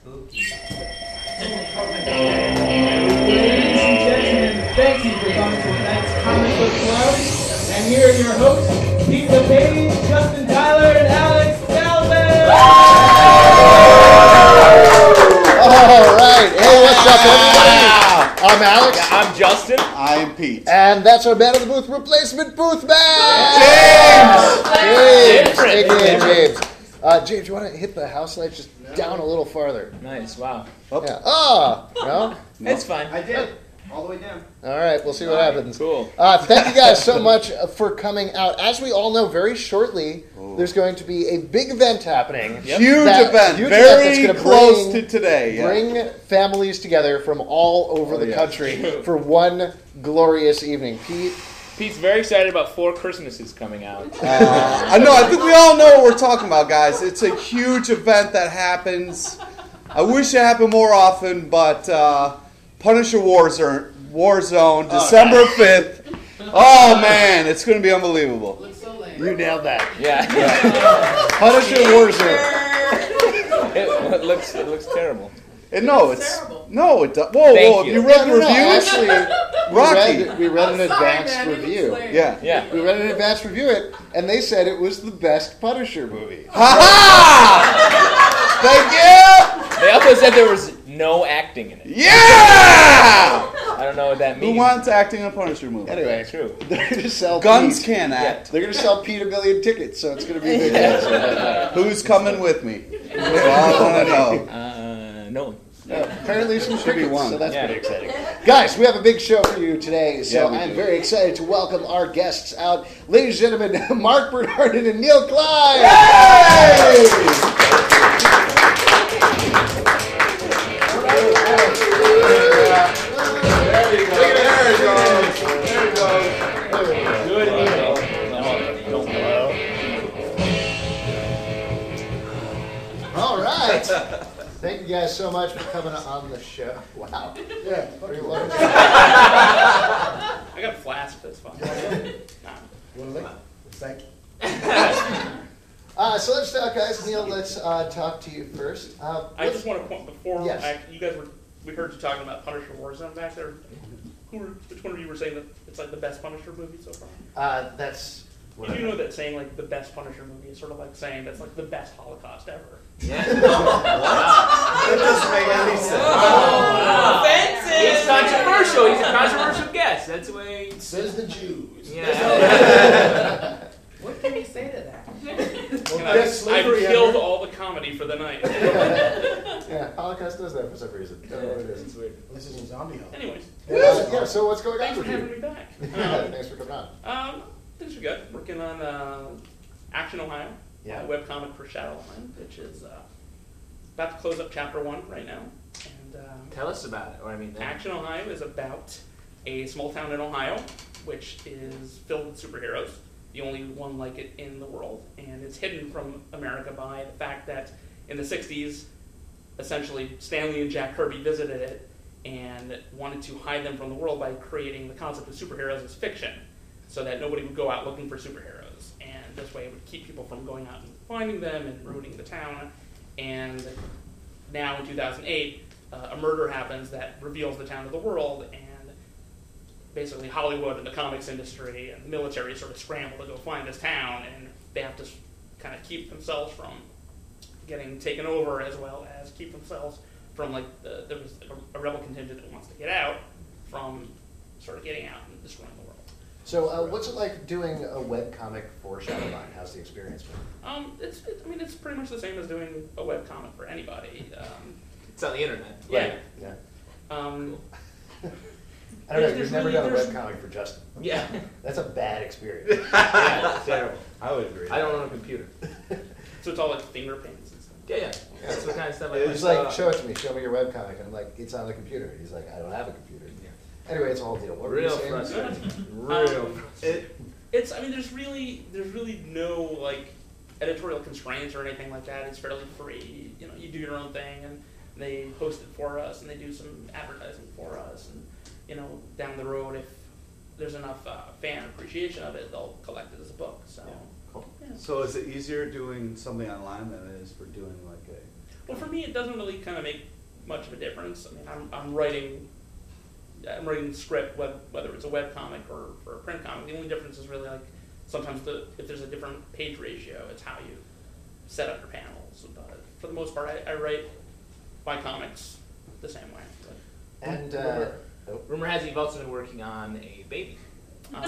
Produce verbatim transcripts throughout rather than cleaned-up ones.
Spooky. Ladies and gentlemen, thank you for coming to tonight's Comic Book Club. And here are your hosts, Pete LePage, Justin Tyler, and Alex Galvin! All right. Hey, what's up, everybody? I'm Alex. I'm Justin. I'm Pete. And that's our Man of the Booth replacement booth man! James! James! Different. A K A James. Uh, James, you want to hit the house lights just down a little farther? Nice, wow. Yeah. Ah! No? It's fine. I did. All the way down. All right, we'll see what happens. Cool. Uh, thank you guys so much for coming out. As we all know, very shortly, Ooh. there's going to be a big event happening. Yep. Huge That- event. huge Very event that's gonna close bring- to today. Yeah. Bring families together from all over Oh, the yeah. country for one glorious evening. Pete, Pete's very excited about Four Christmases coming out. uh, I know. I think we all know what we're talking about, guys. It's a huge event that happens. I wish it happened more often, but uh, Punisher Warzone, Warzone, December fifth. Oh man, it's going to be unbelievable. you nailed that. Yeah. Punisher Warzone. it, it looks it looks terrible. And no, it's no, it does. Whoa, Thank whoa! you. Have you read No, the no, no, reviews? Actually, we Rocky. read, we read an I'm sorry, advanced man, it was review. hilarious. Yeah. Yeah. We read an advanced review it, and they said it was the best Punisher movie. Ha ha! Thank you. They also said there was no acting in it. Yeah. I don't know what that Who means. wants acting in a Punisher movie? Anyway, True. they're going to sell Guns Pete. can't act. They're going to sell Pete a million tickets, so it's going to be fantastic. Who's coming with me? That's all I want to know. Uh, no one. Yeah, apparently some Should be crickets, one. so that's Yeah. pretty exciting. Guys, we have a big show for you today, so Yeah, we I'm do. very excited to welcome our guests out. Ladies and gentlemen, Mark Bernardin and Neil Klein! Good evening. All right. Thank you guys so much for coming on the show. Wow. Yeah. Are you loving it? I got a flask, that's fine. Nah. Thank you. Uh, so let's talk, guys. Neil, let's uh, talk to you first. Uh, I just want to point before Yes. I, you guys were. We heard you talking about Punisher Warzone back there. Who were, which one of you were saying that it's like the best Punisher movie so far? uh, that's what You I do know that saying like the best Punisher movie is sort of like saying that's like the best Holocaust ever. That doesn't make any sense. He's controversial. He's a controversial guest. That's the way. Says the Jews. Yeah. What can you say to that? And best I've, I've slavery killed ever. all the comedy for the night. Yeah, Holocaust does that for some reason. Don't know what it is. It's weird. This is a zombie holiday. Anyways, Uh, yeah, so what's going on thanks for with having you? me back. Yeah, Um, thanks for coming on. Um, things are good. Working on uh, Action Ohio, Yeah. a webcomic for Shadowline, which is uh, about to close up chapter one right now. And um, Tell us about it. Or I mean, Action Ohio is about a small town in Ohio, which is filled with superheroes, the only one like it in the world, and it's hidden from America by the fact that in the sixties, essentially Stan Lee and Jack Kirby visited it and wanted to hide them from the world by creating the concept of superheroes as fiction, so that nobody would go out looking for superheroes, and this way it would keep people from going out and finding them and ruining the town. And now in two thousand eight, uh, a murder happens that reveals the town to the world, and basically Hollywood and the comics industry and the military sort of scramble to go find this town, and they have to kind of keep themselves from getting taken over, as well as keep themselves from, like, the, there was a, a rebel contingent that wants to get out from sort of getting out and destroying the world. So, uh, what's it like doing a webcomic for Shadowline? How's the experience been? Um, it's, it, I mean, it's pretty much the same as doing a webcomic for anybody. Um, it's on the internet. yeah. Yeah. Um, I don't know, There's- you've there's never really- done a there's- webcomic for Justin. Yeah. That's a bad experience. Yeah, it's terrible. I would agree. I don't own a computer. so it's all like finger paints and stuff. Yeah, yeah. That's the kind of stuff I He's like. like, show it to me, show me your webcomic. And I'm like, it's on the computer. He's like, I don't have a computer. Anyway, it's a whole deal. What were you Real saying? frustrating. Real Um, frustrating. It, it's, I mean, there's really, there's really no, like, editorial constraints or anything like that. It's fairly free. You know, you do your own thing, and they host it for us, and they do some advertising for us, and, you know, down the road, if there's enough uh, fan appreciation of it, they'll collect it as a book. So, Yeah, cool. yeah. So is it easier doing something online than it is for doing like a Well, for me, it doesn't really kind of make much of a difference. I mean, I'm, I'm writing, I'm writing the script, whether, whether it's a web comic or, or a print comic. The only difference is really like sometimes the if there's a different page ratio, it's how you set up your panels. But for the most part, I, I write my comics the same way. But, And uh, Rumor, rumor has it you've also been working on a baby. um,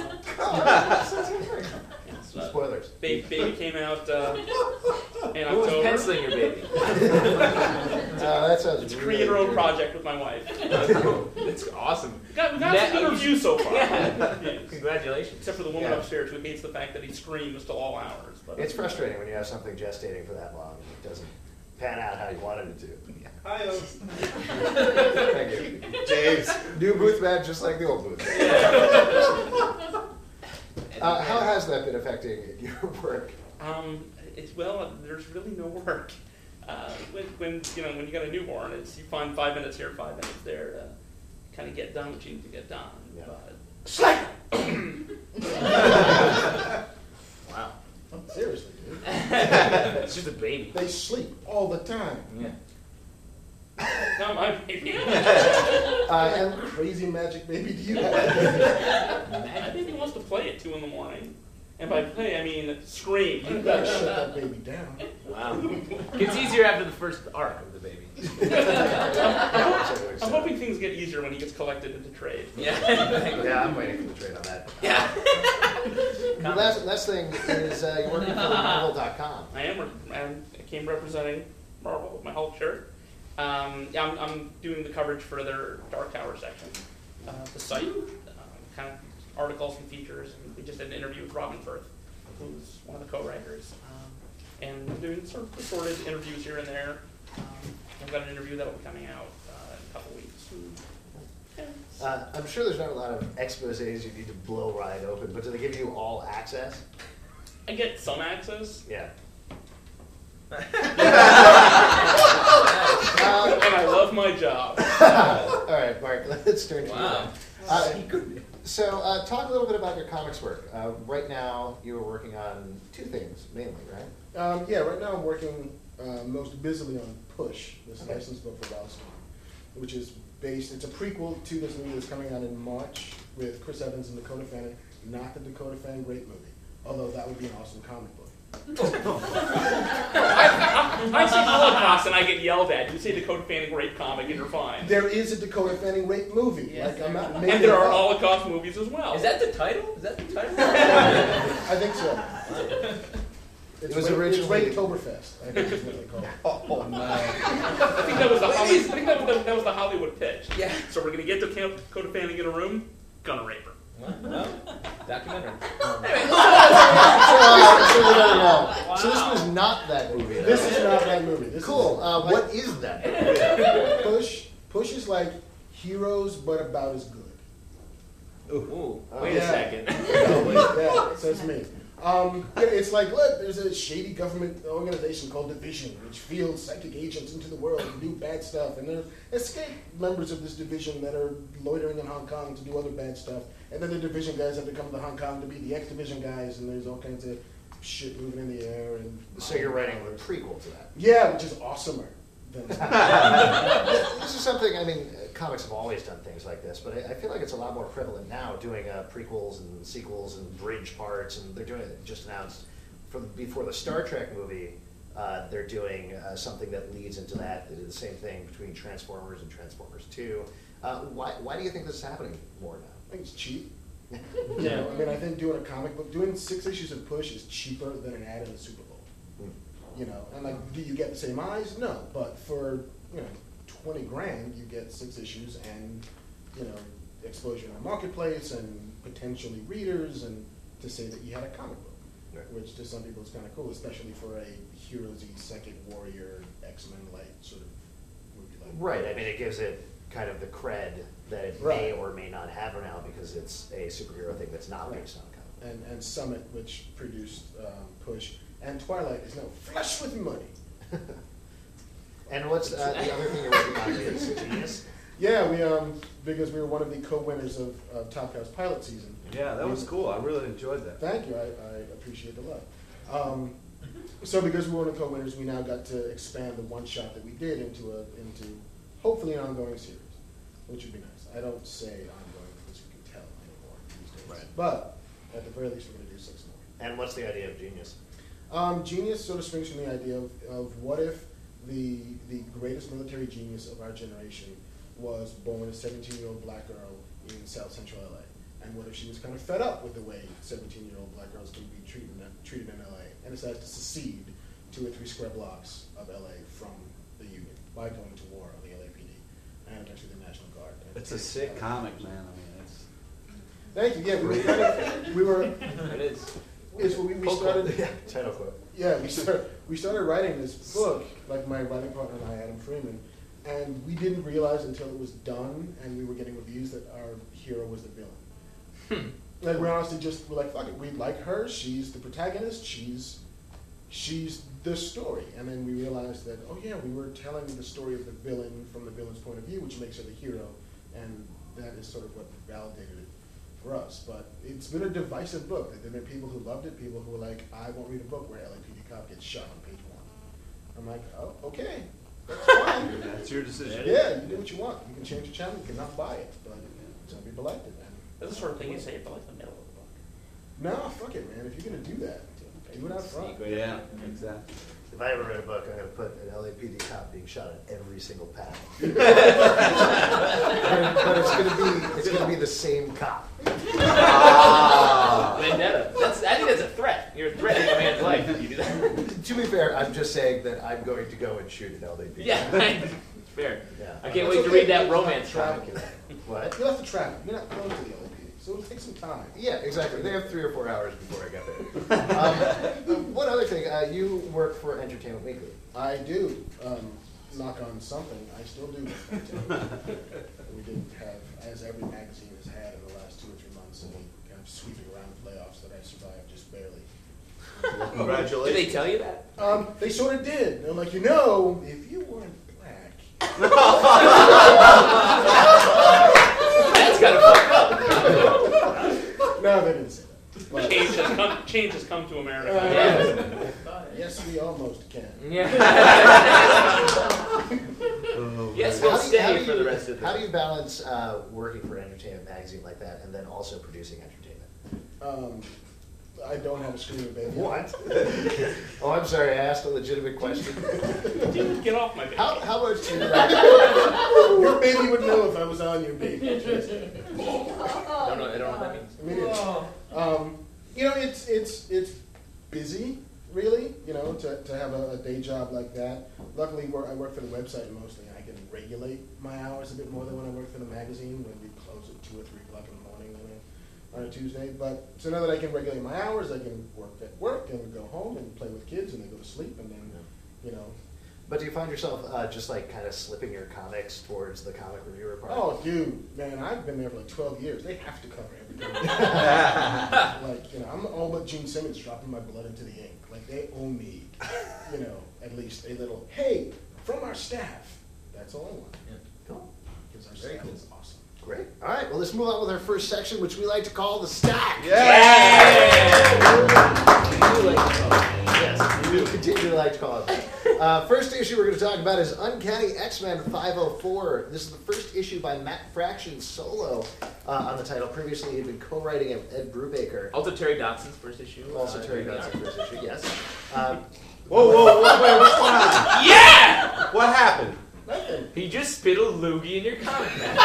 yes, uh, spoilers. Baby, baby came out uh, in Who was October. penciling your baby? Uh, that sounds It's a really create-your-own good. project with my wife. That's awesome. We got, we got That- some good reviews so far. Yeah. Yes. Congratulations. Except for the woman Yeah. upstairs who hates the fact that he screams till all hours. But It's frustrating when you have something gestating for that long and it doesn't pan out how you wanted it to. Hi, Thank you. James. New booth badge, just like the old booth badge. Uh, how has that been affecting your work? Um, it's well, there's really no work. Uh, when, when you know when you got a newborn, it's you find five minutes here, five minutes there to kind of get done what you need to get done. Yeah. But Wow. Seriously, dude. It's just a baby. They sleep all the time. Yeah. not my baby. Uh, and Crazy magic baby do you have? My baby wants to play at two in the morning, and by play I mean scream. You gotta shut that baby down. Wow. Gets easier after the first arc of the baby. I'm hoping things get easier when he gets collected into trade. Yeah. Yeah, I'm waiting for the trade on that. Yeah. The last, last thing is uh, you're working for Marvel dot com. I am. I'm, I came representing Marvel with my Hulk shirt. Um, yeah, I'm, I'm doing the coverage for their Dark Tower section of uh, the site, um, kind of articles and features, and we just did an interview with Robin Firth, who's one of the co-writers, um, and I'm doing sort of assorted interviews here and there. Um, I've got an interview that will be coming out uh, in a couple weeks. And, yeah, Uh, I'm sure there's not a lot of exposés you need to blow right open, but do they give you all access? I get some access, Yeah. and Uh, I love my job. all right, Mark, let's turn to Wow. you. Uh, so uh, talk a little bit about your comics work. Uh, right now, you are working on two things, mainly, right? Um, yeah, right now I'm working uh, most busily on Push, this Okay. licensed book for Wildstorm, which is based, it's a prequel to this movie that's coming out in March with Chris Evans and Dakota Fanning, not the Dakota Fanning great movie, although that would be an awesome comic book. I say Holocaust and I get yelled at. You say Dakota Fanning rape comic and you're fine. There is a Dakota Fanning rape movie. Yes, like I'm not And making there it are up. Holocaust movies as well. Is that the title? Is that the title? I think so. It's It was rape, originally- it's Rapetoberfest, I think is what they call it. Oh no. I think that was the Hollywood, I think that was the, that was the Hollywood pitch. Yeah. So we're gonna get Dakota Fanning in a room, gonna rape her. Well, well, documentary. So, uh, so, we don't know. So this was not that movie. Then. This is not that movie. This Cool. Is, Uh, like, what is that movie? Push, Push is like Heroes, but about as good. Ooh, wait Yeah. a second. Yeah, so it's me. Um, yeah, it's like, look, there's a shady government organization called Division, which fields psychic agents into the world to do bad stuff. And there are escaped members of this division that are loitering in Hong Kong to do other bad stuff. And then the Division guys have to come to Hong Kong to be the X-Division guys, and there's all kinds of shit moving in the air. And So you're writing a prequel to that. Yeah, which is awesomer than This is something, I mean, uh, comics have always done things like this, but I, I feel like it's a lot more prevalent now, doing uh, prequels and sequels and bridge parts, and they're doing it, just announced, from before the Star Trek movie, uh, they're doing uh, something that leads into that. They did the same thing between Transformers and Transformers two. Uh, why, why do you think this is happening more now? I think it's cheap. You know, I mean, I think doing a comic book, doing six issues of Push is cheaper than an ad in the Super Bowl. Hmm. You know, and like, do you get the same eyes? No, but for, you know, twenty grand, you get six issues and, you know, exposure in the marketplace and potentially readers, and to say that you had a comic book, Right. which to some people is kind of cool, especially for a heroes-y, psychic warrior, X-Men light sort of movie like. Right, I mean, it gives it kind of the cred that it Right. may or may not have now because it's a superhero thing that's not based on a comic. And, and Summit, which produced um, Push, and Twilight is now flush with money. And what's uh, the other thing you're working on is Genius? Yeah, we um because we were one of the co-winners of, of Top Cow's pilot season. Yeah, that was cool. I really enjoyed that. Thank you, I, I appreciate the love. Um, so because we were one of the co-winners, we now got to expand the one shot that we did into a into hopefully an ongoing series, which would be nice. I don't say ongoing because you can tell anymore these days. Right. But at the very least, we're going to do six more. And what's the idea of Genius? Um, genius sort of springs from the idea of, of what if the the greatest military genius of our generation was born a seventeen-year-old black girl in South Central L A. And what if she was kind of fed up with the way seventeen-year-old black girls can be treated in, treated in L A and decided to secede two or three square blocks of L A from the Union by going to war on the L A P D and eventually the National Guard. It's a sick comic, man. I mean, it's. Thank you. Yeah, we were. Writing, we were It is. it's, we, we started. Yeah, title quote. Yeah, we started. We started writing this book, like my writing partner and I, Adam Freeman, and we didn't realize until it was done and we were getting reviews that our hero was the villain. Hmm. Like we honestly just were like, fuck it, we like her. She's the protagonist. She's she's the story. And then we realized that, oh yeah, we were telling the story of the villain from the villain's point of view, which makes her the hero, and that is sort of what validated it for us. But it's been a divisive book. There have been people who loved it, people who were like, I won't read a book where L A P D cop gets shot on page one. I'm like, oh, okay, that's fine. That's your decision. Yeah, you do what you want. You can change the channel, you cannot buy it, but some people liked it. That's the sort of thing you say for like the middle of the book. No, fuck it, man. If you're gonna do that, do it out front. Yeah, exactly. If I ever read a book, I'm going to put an L A P D cop being shot on every single path. but, but it's going to be it's going to be the same cop. Ah. Vendetta. That's, I think that's a threat. You're threatening a man's life if you do that. To be fair, I'm just saying that I'm going to go and shoot an L A P D. Yeah, fair. Yeah. I can't It's wait to okay, read that you'll romance have to comic. travel. What? You'll have to travel. You're not close to the L A P D, so it'll take some time. Yeah, exactly. They have three or four hours before I get there. Um, one other thing, uh, you work for Entertainment Weekly. I do. Um, knock on something. I still do. We did have, as every magazine has had in the last two or three months, and kind of sweeping around the playoffs that I survived just barely. Did Congratulations. they tell you that? Um, they sort of did. They're like, you know, if you weren't black. That's kind of fucked up. No, they didn't say that. But, Change has come. Change has come to America. Uh, Yeah. yes, we almost can. Yeah. Yes, How we'll do you- how stay do for you- the rest of the How do you balance uh, working for an entertainment magazine like that and then also producing entertainment? Um, I don't have a screaming baby. What? Oh, I'm sorry, I asked a legitimate question. Dude, get off my baby. How, how much do you like? Your baby would know if I was on your baby. Trust me. I don't know. I don't know what that means. I mean, it's, um, you know, it's it's it's busy, really. You know, to, to have a, a day job like that. Luckily, where I work for the website mostly, and I can regulate my hours a bit more than when I work for the magazine, when we close at two or three o'clock in the morning on a, on a Tuesday. But so now that I can regulate my hours, I can work at work and go home and play with kids, and they go to sleep, and then, you know. But do you find yourself uh, just like kind of slipping your comics towards the comic reviewer part? Oh, dude, man, I've been there for like twelve years. They have to cover everything. Like, you know, I'm all but Gene Simmons dropping my blood into the ink. Like, they owe me, you know, at least a little, hey, from our staff. That's all I want. Cool. Because our Very staff cool. is awesome. Great. All right, well, let's move on with our first section, which we like to call the stack. Yes, we do continue to like to call it that. Uh, first issue we're going to talk about is Uncanny X-Men five oh four. This is the first issue by Matt Fraction solo uh, on the title. Previously, he had been co-writing it with Ed Brubaker. Also, Terry Dotson's first issue. Also, uh, Terry yeah. Dotson's first issue, yes. Um, Whoa, whoa, whoa, wait, what's going on? Yeah! What happened? Nothing. He just spit a loogie in your comic, man.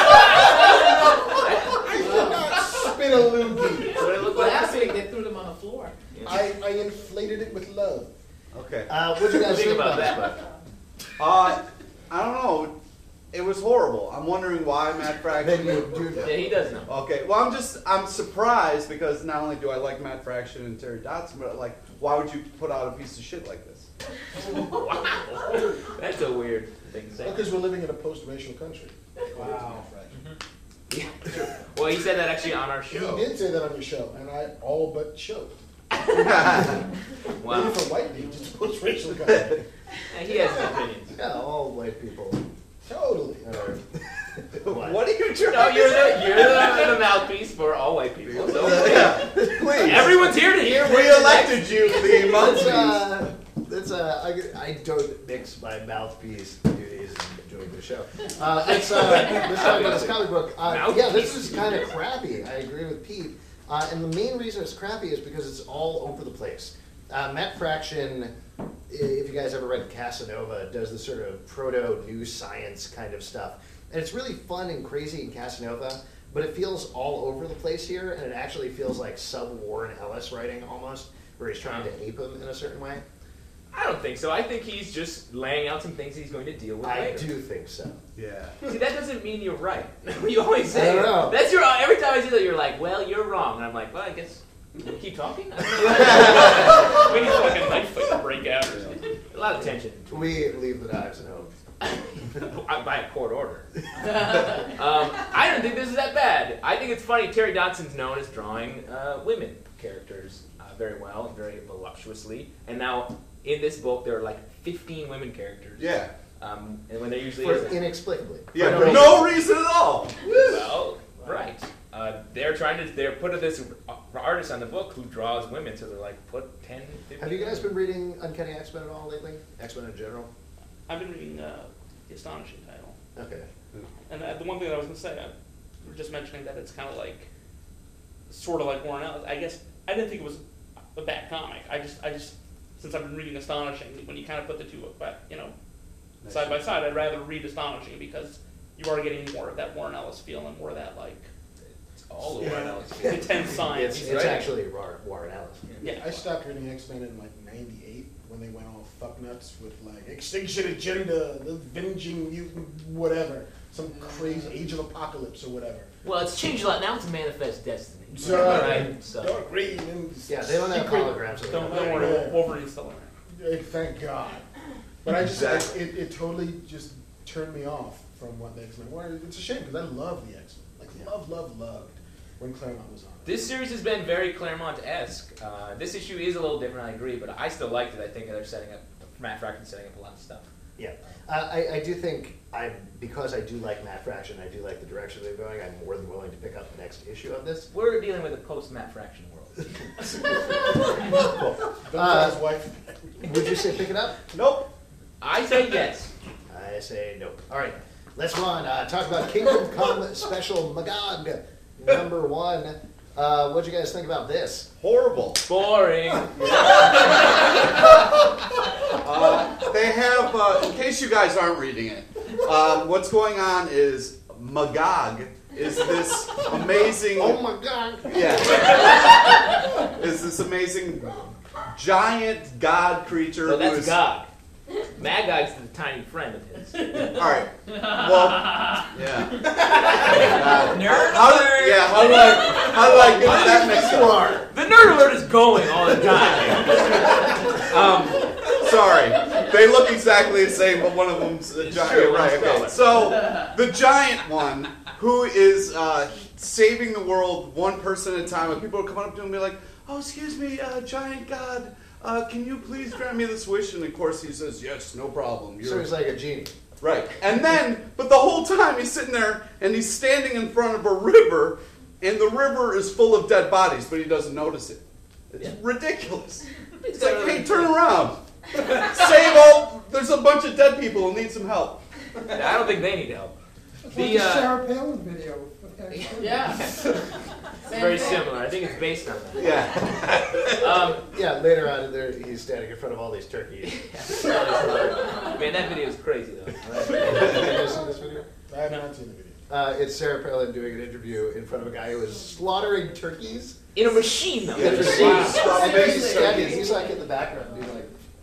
I did not spit a loogie. That's what it looked like. Last week they threw them on the floor. I, I inflated it with love. Okay. uh, what do you guys Think think about, about this that. book? Uh, I don't know. It was horrible. I'm wondering why Matt Then Fraction. you do know. Yeah, he does know. Okay, well, I'm just, I'm surprised because not only do I like Matt Fraction and Terry Dotson, but like, why would you put out a piece of shit like this? Wow. That's a weird thing to say. Because we're living in a post-racial country. Wow. Yeah, true. Well, he said that actually on our He show. did say that on your show, and I all but choked. Wow. Even for white dudes, it's a post-racial country. And he has his opinions. Yeah, all white people. Totally. Are, What are you trying No, to you're say? the you're the, the mouthpiece for all white people. So Yeah, please. everyone's here to hear. We what the elected you to the Talking Let's, mouthpiece. uh, let's, uh, I, I don't mix my mouthpiece duties and doing the show. Uh, let's, uh, let's talk about this comic book. Uh, yeah, this is kind of crappy. I agree with Pete. Uh, and the main reason it's crappy is because it's all over the place. Uh, Matt Fraction, if you guys ever read Casanova, does this sort of proto-new science kind of stuff. And it's really fun and crazy in Casanova, but it feels all over the place here, and it actually feels like sub-Warren Ellis writing almost, where he's trying to ape him in a certain way. I don't think so. I think he's just laying out some things he's going to deal with I later. do think so. Yeah. See, that doesn't mean you're right. You always say I don't know. that's your. Every time I see that, you're like, "Well, you're wrong," and I'm like, "Well, I guess we'll keep talking." I don't know. We need like a knife fight to break out or something. A lot of tension. We leave the knives at home. By a court order. um, I don't think this is that bad. I think it's funny. Terry Dotson's known as drawing uh, women characters uh, very well, very voluptuously, and now in this book there are like fifteen women characters. Yeah. Um, and when there usually For isn't. inexplicably. Yeah, For for no no reason at all. Well, right. Uh, they're trying to. They're put this artist on the book who draws women, so they're like put ten, fifteen. Have you guys been reading Uncanny X-Men at all lately? X-Men in general? I've been reading uh, the Astonishing title. Okay. And uh, the one thing that I was going to say, I was just mentioning that it's kind of like, sort of like Warren Ellis. I guess I didn't think it was a bad comic. I just, I just, since I've been reading Astonishing, when you kind of put the two, but you know, side by side, I'd rather read Astonishing because you are getting more of that Warren Ellis feel and more of that like all over yeah. Ellis. intense science. It's, He's it's right. actually War- Warren Ellis. Yeah. I stopped reading X-Men in like ninety-eight when they went all fuck nuts with like Extinction Agenda, the Avenging Mutant, whatever. Some crazy Age of Apocalypse or whatever. Well, it's changed a lot now. It's a Manifest Destiny. So, right. So. Dark Reed and Yeah, they don't have Secret- holograms. of Don't, them. don't worry, Wolverine's still around. Eh, Thank God. But I just, I, Exactly. it, it totally just turned me off from what the X-Men were. It's a shame because I love the X-Men. Like, love, love, loved when Claremont was on it. This series has been very Claremont-esque. Uh, this issue is a little different, I agree, but I still liked it. I think they're setting up, Matt Fraction setting up a lot of stuff. Yeah, uh, I, I do think I because I do like Matt Fraction, I do like the direction they're going. I'm more than willing to pick up the next issue of this. We're dealing with a post-Matt Fraction world. Cool. Don't Uh, tell his wife. Would you say pick it up? Nope. I say yes. I say nope. All right, let's go on. Uh, talk about Kingdom Come Special Magog number one. Uh, what'd you guys think about this? Horrible. Boring. Uh, they have, uh, in case you guys aren't reading it, um, what's going on is Magog is this amazing. Oh my God! Yeah. Is this amazing giant god creature So who that's is. Gog. Magog's the tiny friend of his. Alright. Well, yeah. God. Nerd How did, alert! yeah, how did I, how did I get that mixed up? The nerd alert is going all the time. Um, sorry. They look exactly the same, but one of them's a It's giant. true, Right, let's okay. go. So, the giant one, who is uh, saving the world one person at a time, and people are coming up to him and be like, oh, excuse me, uh, giant god, uh, can you please grant me this wish? And of course he says, yes, no problem. You're So he's like a genie. Right. And then, but the whole time he's sitting there and he's standing in front of a river, and the river is full of dead bodies, but he doesn't notice it. It's Yeah. ridiculous. It's It's like, hey, turn around. Save all, there's a bunch of dead people who need some help. I don't think they need help. It's The, like the uh, Sarah Palin video. with X-Men. Yeah. Very similar. I think it's based on that. Yeah. Um, Yeah, later on, there he's standing in front of all these turkeys. man, that video is crazy though. Have you guys seen this video? I have not seen the video. Uh, it's Sarah Palin doing an interview in front of a guy who is slaughtering turkeys. In a machine though. Yeah, In a just machine. wow. And Amazing. he's standing. He's like in the background. He's like,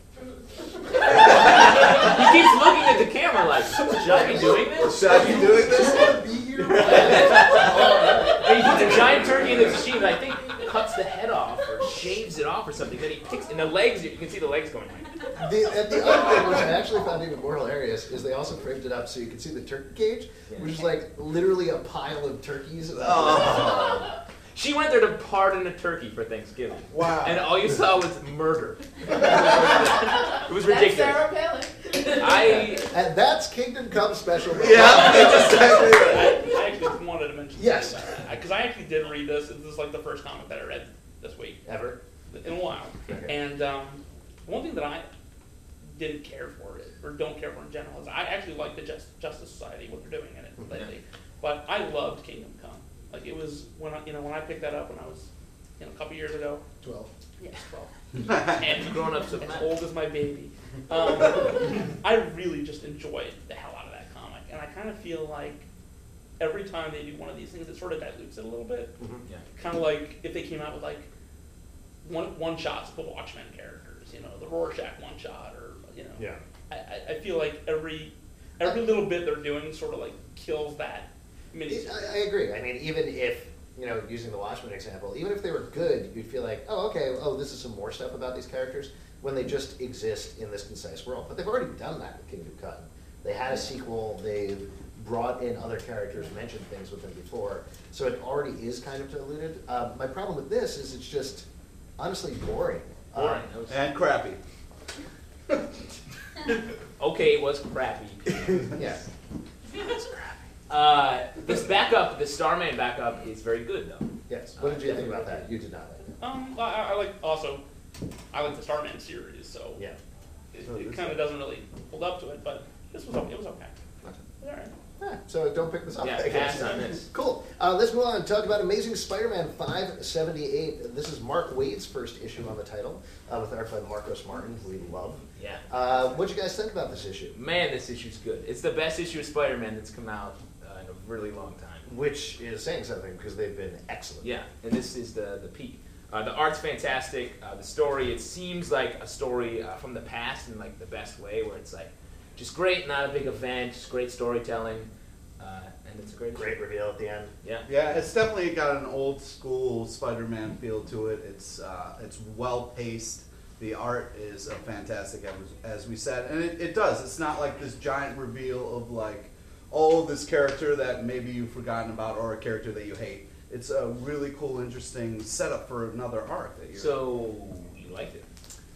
He keeps looking at the camera like, should I be doing this? Should I be doing this? "Want to be here?" And he puts a giant turkey in the machine and I think cuts the head off or shaves it off or something. Then he picks, and the legs, you can see the legs going like, The, and the other thing, which I actually found even more hilarious, is they also framed it up so you can see the turkey cage, which is like literally a pile of turkeys. Oh. she went there to pardon a turkey for Thanksgiving. Wow. And all you saw was murder. It was That's ridiculous. Sarah Palin. I, And that's Kingdom Come Special. Yeah, that's exactly right. I, I actually wanted to mention Yes. because I actually did read this. This is like the first comic that I read this week Ever? in a while, Okay. and um, one thing that I didn't care for it, or don't care for in general, is I actually like the Just, Justice Society, what they're doing in it lately. But I loved Kingdom Come. Like it was when I, you know, when I picked that up when I was, you know, a couple years ago. Twelve. Yes, twelve. And Grown up so as fast. old as my baby. Um, I really just enjoyed the hell out of that comic, and I kind of feel like every time they do one of these things, it sort of dilutes it a little bit. Mhm. Yeah. Kind of like if they came out with like one one shots of the Watchmen characters, you know, the Rorschach one shot, or you know, Yeah. I, I- I feel like every every little bit they're doing sort of like kills that mini. It- I, I agree. I mean, even if, you know, using the Watchmen example, even if they were good, you'd feel like, oh, okay, oh, this is some more stuff about these characters when they just exist in this concise world. But they've already done that with Kingdom Come. They had a sequel. They've brought in other characters, mentioned things with them before. So it already is kind of diluted. Um, my problem with this is it's just honestly boring. Boring. Um, That was- And crappy. Okay, it was crappy. yeah. Uh, this backup, the Starman backup, is very good though. Yes. What did you think about that? You did not like it. Um, I, I like also, I like the Starman series, so Yeah. it, Oh, it this kind of doesn't really hold up to it, but this was o- it was okay. Okay. All right. Yeah, so don't pick this up. Yeah, I guess. pass on this. Cool. Uh, let's move on and talk about Amazing Spider-Man five seventy-eight. This is Mark Waid's first issue on the title, uh, with art by Marcos Martin, who we love. Yeah. Uh, what'd you guys think about this issue? Man, this issue's good. It's the best issue of Spider-Man that's come out uh, in a really long time. Which is saying something because they've been excellent. Yeah, and this is the the peak. Uh, the art's fantastic. Uh, the story, it seems like a story uh, from the past in like the best way, where it's like just great, not a big event, just great storytelling, uh, and it's a great, Great issue. reveal at the end. Yeah. Yeah, it's definitely got an old school Spider-Man feel to it. It's uh, it's well paced. The art is uh, fantastic, as, as we said, and it, it does. It's not like this giant reveal of like, oh, this character that maybe you've forgotten about or a character that you hate. It's a really cool, interesting setup for another arc that you're. So you liked it?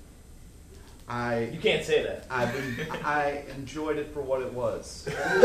I You can't say that. I've been, I enjoyed it for what it was.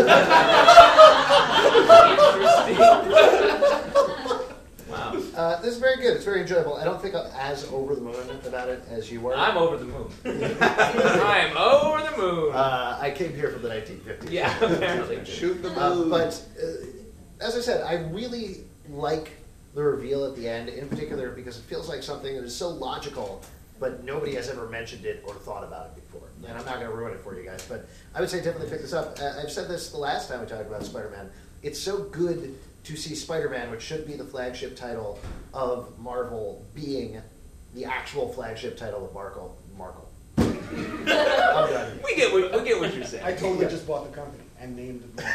Interesting. Wow. Uh, this is very good. It's very enjoyable. I don't think I'm as over the moon about it as you were. I'm over the moon. I'm over the moon. Uh, I came here from the nineteen fifties. Yeah, apparently. Shoot the Uh, moon. but uh, as I said, I really like the reveal at the end, in particular because it feels like something that is so logical, but nobody has ever mentioned it or thought about it before. And I'm not going to ruin it for you guys, but I would say definitely pick this up. Uh, I've said this the last time we talked about Spider-Man. It's so good to see Spider-Man, which should be the flagship title of Marvel, being the actual flagship title of Marvel. Marvel. I'm done. We get what, we get what you're saying. I totally just bought the company and named it.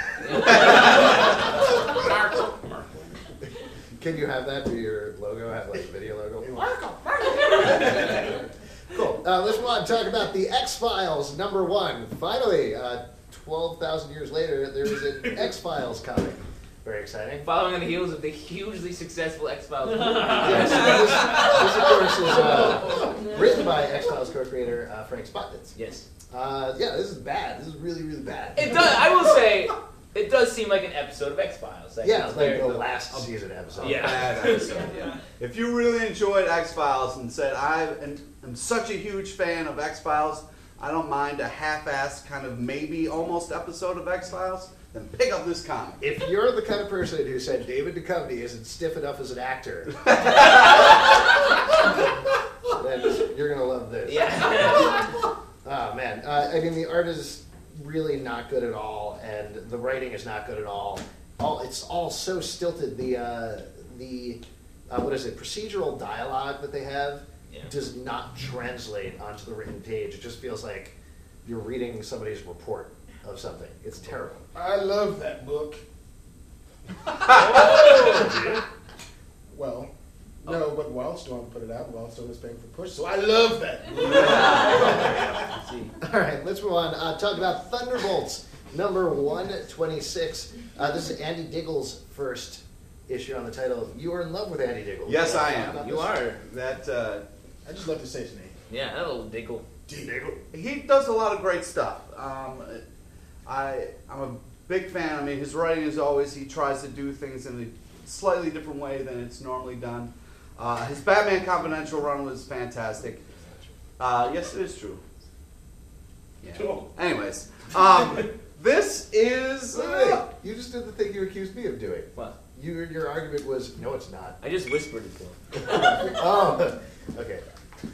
Marco. Marco. Can you have that for your logo? Have like a video logo? Marco. Cool. Uh, let's move on and talk about the X-Files number one. Finally, uh, twelve thousand years later, there is an X-Files comic. Very exciting. Following on the heels of the hugely successful X-Files movie. Yes, this, this, of course, is uh, written by X-Files co-creator uh, Frank Spotnitz. Yes. Uh, yeah, this is bad. This is really, really bad. It does. I will say, it does seem like an episode of X-Files. Like, Yeah, it's like very- the last season episode. Yeah. Bad episode, yeah. If you really enjoyed X-Files and said, I am am such a huge fan of X-Files, I don't mind a half-assed kind of maybe almost episode of X-Files, then pick up this comic. If you're the kind of person who said David Duchovny isn't stiff enough as an actor, then you're going to love this. Yeah. Oh, man. Uh, I mean, the art is really not good at all, and the writing is not good at all. All It's all so stilted. The, uh, the uh, what is it, procedural dialogue that they have Yeah. does not translate onto the written page. It just feels like you're reading somebody's report of something. It's terrible. I love that book. Well, no, but Wildstorm put it out. Wildstorm is paying for push, so I love that book. See. All right, let's move on. Uh, talk about Thunderbolts, number one twenty-six. Uh, this is Andy Diggle's first issue on the title. You are in love with Andy Diggle. Yes, You wanna I talk am. about You this? are. That uh, I just love to say his name. Yeah, that little diggle. Diggle. he does a lot of great stuff. Um, I I'm a big fan. I mean, his writing is always he tries to do things in a slightly different way than it's normally done. Uh, his Batman Confidential run was fantastic. Uh, yes, it is true. Yeah. Cool. Anyways, um, this is. Wait, wait, Uh, you just did the thing you accused me of doing. What? You, your argument was, no, it's not. I just whispered it to him. Oh, okay.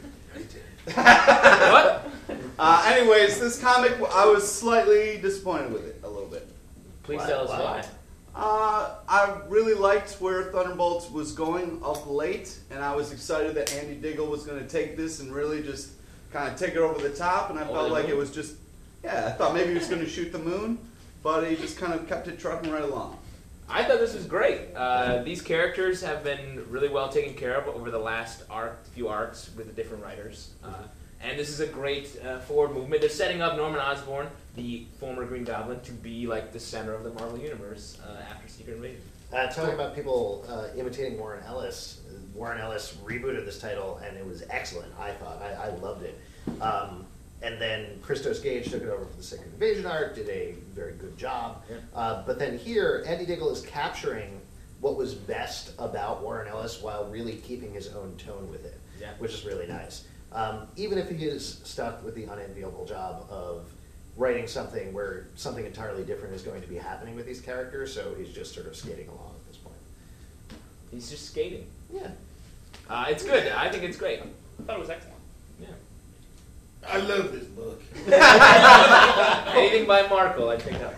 What? uh, anyways, this comic, I was slightly disappointed with it a little bit. Please Why- tell us why? why. Uh, I really liked where Thunderbolts was going of late, and I was excited that Andy Diggle was going to take this and really just kind of take it over the top, and I Over felt the like moon? it was just, yeah, I thought maybe he was going to shoot the moon, but he just kind of kept it trucking right along. I thought this was great. Uh, these characters have been really well taken care of over the last arc, few arcs with the different writers. Uh, and this is a great uh, forward movement. They're setting up Norman Osborn, the former Green Goblin, to be like the center of the Marvel Universe uh, after Secret Invasion. Uh, talking about people uh, imitating Warren Ellis, Warren Ellis rebooted this title, and it was excellent, I thought. I, I loved it. Um, and then Christos Gage took it over for the Secret Invasion arc, did a very good job. Yeah. Uh, but then here, Andy Diggle is capturing what was best about Warren Ellis while really keeping his own tone with it, Yeah. which is really nice. Um, even if he is stuck with the unenviable job of writing something where something entirely different is going to be happening with these characters, so he's just sort of skating along at this point. He's just skating. Yeah. Uh, it's good. I think it's great. I thought it was excellent. Yeah. I love this book. Anything by Markle, I pick up.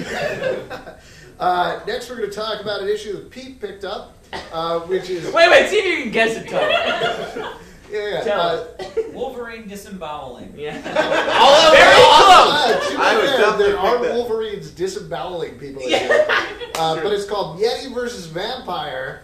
Uh, next, we're going to talk about an issue that Pete picked up, uh, which is Wait, wait. See if you can guess the title. yeah, yeah. Tell uh, Wolverine disemboweling. Yeah. Oh, Very uh, to be I would fair, definitely there are pick that. Wolverines disemboweling people in here, uh, but it's called Yeti versus Vampire.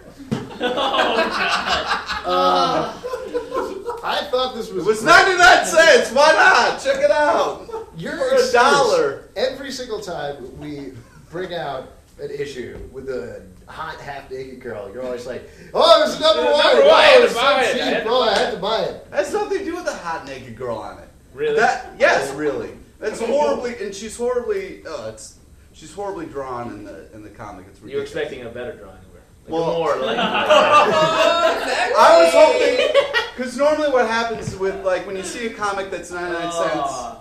Uh, I thought this was It was great. ninety-nine cents. Why not? Check it out. Your For a excuse, dollar. Every single time we bring out an issue with a hot half-naked girl, you're always like, "Oh, it's number It's one! number one, I had Oh, to buy it's it. so I had cheap. to Oh, buy I had it." to buy it." That has nothing to do with a hot naked girl on it. Really? That yes, really. That's horribly, and she's horribly. Oh, it's she's horribly drawn in the in the comic. It's You're ridiculous. expecting a better drawing of her. Like Well- more like. I was hoping because normally what happens with like when you see a comic that's ninety-nine cents.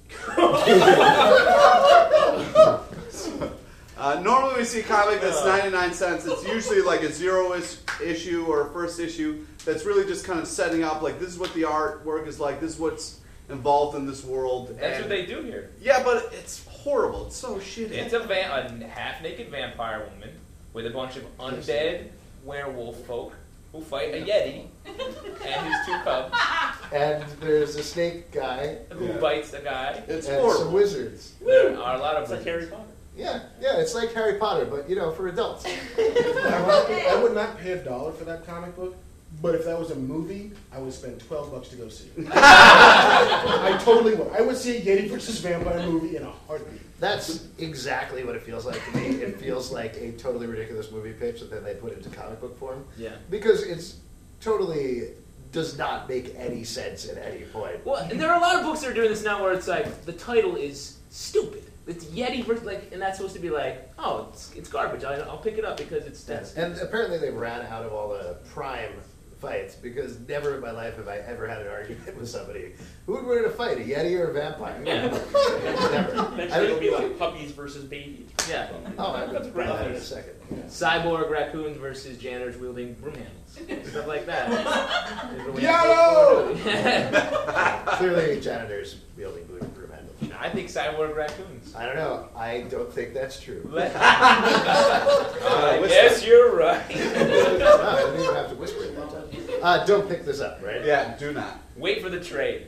Uh, normally when we see a comic that's ninety-nine cents, it's usually like a zero-ish issue or a first issue that's really just kind of setting up like this is what the artwork is like, this is what's involved in this world. That's and- what they do here. Yeah, but it's horrible. It's so shitty. It's a, va- a half-naked vampire woman with a bunch of undead werewolf folk who fight a yeti and his two cubs And there's a snake guy who Yeah. bites the guy. It's and horrible. some wizards. There are a lot of It's like wizards. Harry Potter. Yeah, yeah, it's like Harry Potter, but you know, for adults. I would, I would not pay a dollar for that comic book, but if that was a movie, I would spend twelve bucks to go see it. I totally would. I would see a Yeti versus Vampire movie in a heartbeat. That's exactly what it feels like to me. It feels like a totally ridiculous movie pitch that then they put into comic book form. Yeah. Because it's totally does not make any sense at any point. Well, and there are a lot of books that are doing this now where it's like the title is stupid. It's Yeti versus like, and that's supposed to be like, oh, it's, it's garbage. I, I'll pick it up because it's that's And apparently they ran out of all the prime fights because never in my life have I ever had an argument with somebody. Who would win in a fight, a Yeti or a vampire? Yeah. Never. I Eventually it'll be don't- like puppies versus babies. yeah. Oh, I'm That's going to great. that in a second. Yeah. Cyborg raccoons versus janitors wielding broom handles, stuff like that. Is the way Yellow! I look forward to it. Clearly, janitors wielding broom broom handles. I think cyborg raccoons. I don't know. I don't think that's true. Let- Uh, whisper. yes, you're right. No, I didn't even have to whisper it that time. Uh, don't pick this up, right? Yeah, do not. Wait for the trade.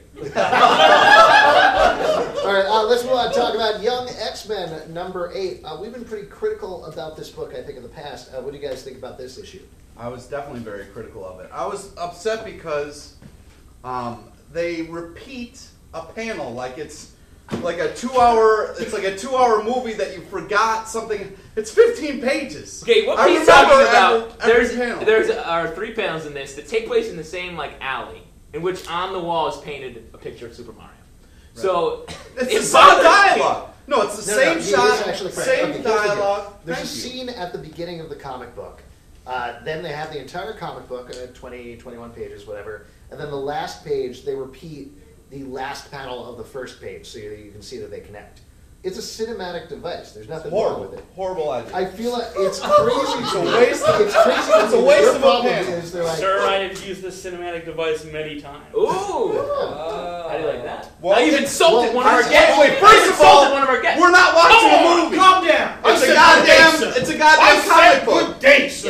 All right, uh, let's move on and talk about Young X-Men number eight. Uh, we've been pretty critical about this book, I think, in the past. Uh, what do you guys think about this issue? I was definitely very critical of it. I was upset because um, they repeat a panel like it's like a two-hour. It's like a two-hour movie that you forgot something. It's fifteen pages. Okay, what I he's remember talking about? every- every there's panel. there's are three panels in this that take place in the same like alley, in which on the wall is painted a picture of Super Mario. So It's it the same bothers me. dialogue. No, it's the No, no, same he is shot, actually correct. same Okay, here's the deal. dialogue. There's Thank a you. scene at the beginning of the comic book. Uh, then they have the entire comic book, uh, twenty, twenty-one pages, whatever. And then the last page, they repeat the last panel of the first page so you, you can see that they connect. It's a cinematic device. There's nothing wrong Horrible. with it. Horrible idea. I feel like it's crazy. It's a waste of- It's crazy. it's a waste Their of a problem panel. is they're like, Sir, I have used this cinematic device many times. Ooh! How do you like that? Well, now you've it- insulted well, one of our first- guests. wait, You've first of insulted all, one of our guests. We're not watching a movie. Calm down. It's a said goddamn. good day, sir. It's a goddamn comic book. Good day, sir.